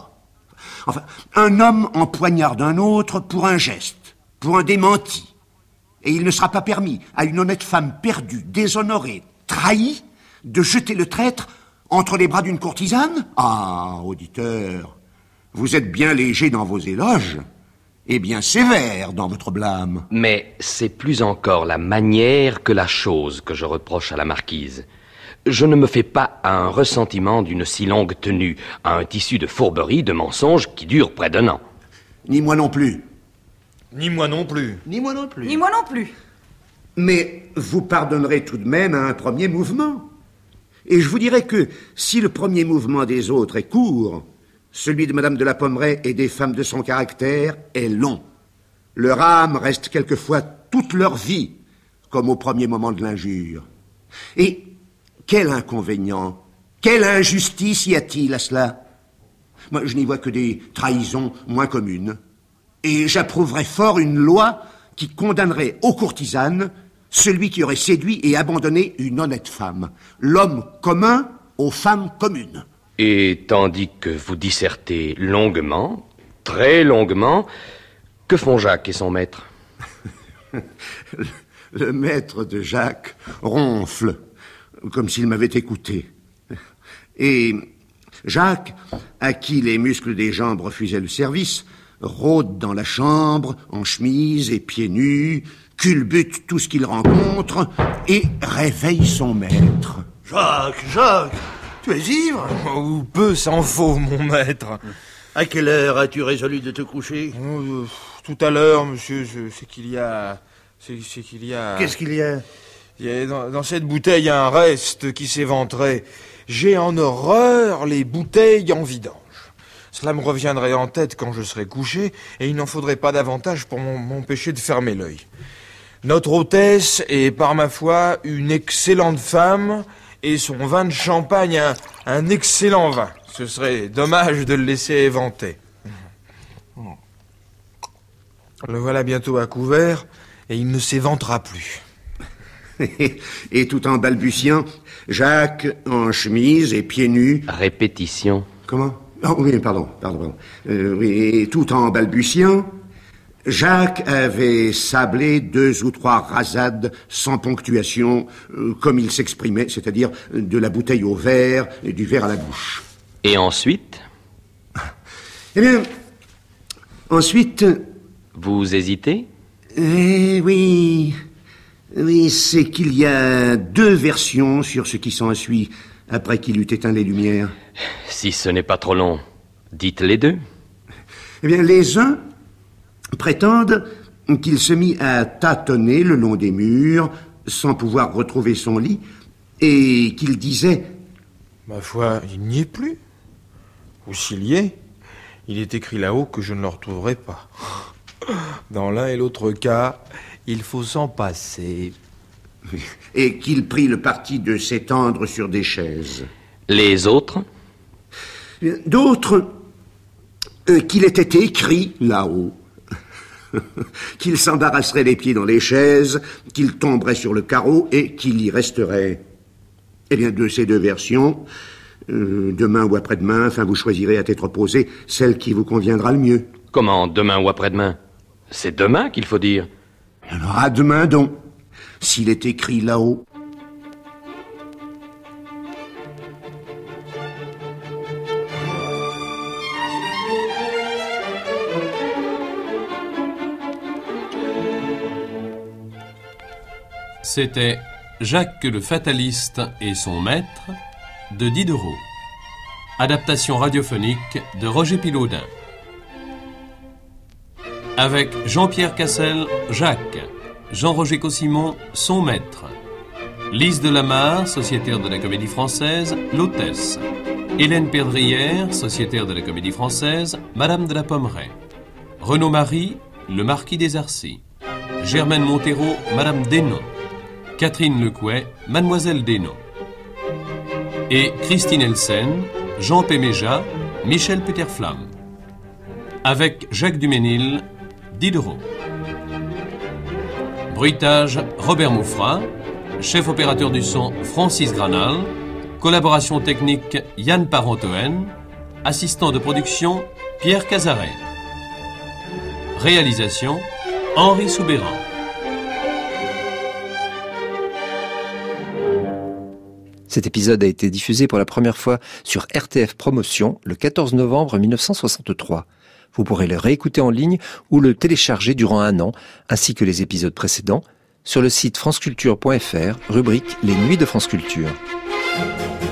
Enfin, un homme empoignarde un autre pour un geste, pour un démenti. Et il ne sera pas permis à une honnête femme perdue, déshonorée, trahie, de jeter le traître entre les bras d'une courtisane? Ah, auditeur, vous êtes bien léger dans vos éloges et bien sévère dans votre blâme. Mais c'est plus encore la manière que la chose que je reproche à la marquise. Je ne me fais pas à un ressentiment d'une si longue tenue, à un tissu de fourberies, de mensonges qui dure près d'1 an. Ni moi non plus. Ni moi non plus. Ni moi non plus. Ni moi non plus. Mais vous pardonnerez tout de même à un premier mouvement. Et je vous dirais que si le premier mouvement des autres est court, celui de Madame de la Pommeraye et des femmes de son caractère est long. Leur âme reste quelquefois toute leur vie, comme au premier moment de l'injure. Et quel inconvénient, quelle injustice y a-t-il à cela? Moi, je n'y vois que des trahisons moins communes. Et j'approuverais fort une loi qui condamnerait aux courtisanes celui qui aurait séduit et abandonné une honnête femme. L'homme commun aux femmes communes. Et tandis que vous dissertez longuement, très longuement, que font Jacques et son maître? Le maître de Jacques ronfle, comme s'il m'avait écouté. Et Jacques, à qui les muscles des jambes refusaient le service, rôde dans la chambre, en chemise et pieds nus, culbute tout ce qu'il rencontre et réveille son maître. Jacques, tu es ivre? Ou peu s'en faut, mon maître. À quelle heure as-tu résolu de te coucher? Tout à l'heure, monsieur, c'est qu'il y a... Qu'est-ce qu'il y a? Il y a dans cette bouteille un reste qui s'éventrait. J'ai en horreur les bouteilles en vidange. Cela me reviendrait en tête quand je serai couché, et il n'en faudrait pas davantage pour m'empêcher de fermer l'œil. Notre hôtesse est, par ma foi, une excellente femme, et son vin de champagne un excellent vin. Ce serait dommage de le laisser éventer. Le voilà bientôt à couvert, et il ne s'éventera plus. Et tout en balbutiant, Jacques, en chemise et pieds nus... Répétition. Comment? Oh oui, pardon. Et tout en balbutiant, Jacques avait sablé 2 ou 3 rasades sans ponctuation, comme il s'exprimait, c'est-à-dire de la bouteille au verre et du verre à la bouche. Et ensuite? Eh bien, ensuite... Vous hésitez? Oui, c'est qu'il y a 2 versions sur ce qui s'ensuit après qu'il eut éteint les lumières. Si ce n'est pas trop long, dites les 2. Eh bien, les uns prétendent qu'il se mit à tâtonner le long des murs sans pouvoir retrouver son lit et qu'il disait... Ma foi, il n'y est plus. Ou s'il y est, il est écrit là-haut que je ne le retrouverai pas. Dans l'un et l'autre cas, il faut s'en passer. Et qu'il prit le parti de s'étendre sur des chaises. Les autres? D'autres, qu'il était écrit là-haut. Qu'il s'embarrasserait les pieds dans les chaises, qu'il tomberait sur le carreau et qu'il y resterait. Eh bien, de ces 2 versions, demain ou après-demain, enfin, vous choisirez à tête reposée celle qui vous conviendra le mieux. Comment, demain ou après-demain? C'est demain qu'il faut dire. Alors, à demain donc, s'il est écrit là-haut. C'était Jacques le fataliste et son maître de Diderot. Adaptation radiophonique de Roger Pilaudin. Avec Jean-Pierre Cassel, Jacques, Jean-Roger Cossimon, son maître, Lise Delamarre, sociétaire de la Comédie Française, l'hôtesse, Hélène Perdrière, sociétaire de la Comédie Française, Madame de la Pommeraye, Renaud Marie, le Marquis des Arcis, Germaine Montero, Madame Desnon, Catherine Lecouet, Mademoiselle Desnon, et Christine Elsen, Jean Péméja, Michel Puterflamme, avec Jacques Duménil, Diderot. Bruitage, Robert Mouffra. Chef opérateur du son, Francis Granal. Collaboration technique, Yann Parentoen. Assistant de production, Pierre Cazaret. Réalisation, Henri Soubéran. Cet épisode a été diffusé pour la première fois sur RTF Promotion le 14 novembre 1963. Vous pourrez le réécouter en ligne ou le télécharger durant 1 an, ainsi que les épisodes précédents, sur le site franceculture.fr, rubrique Les Nuits de France Culture.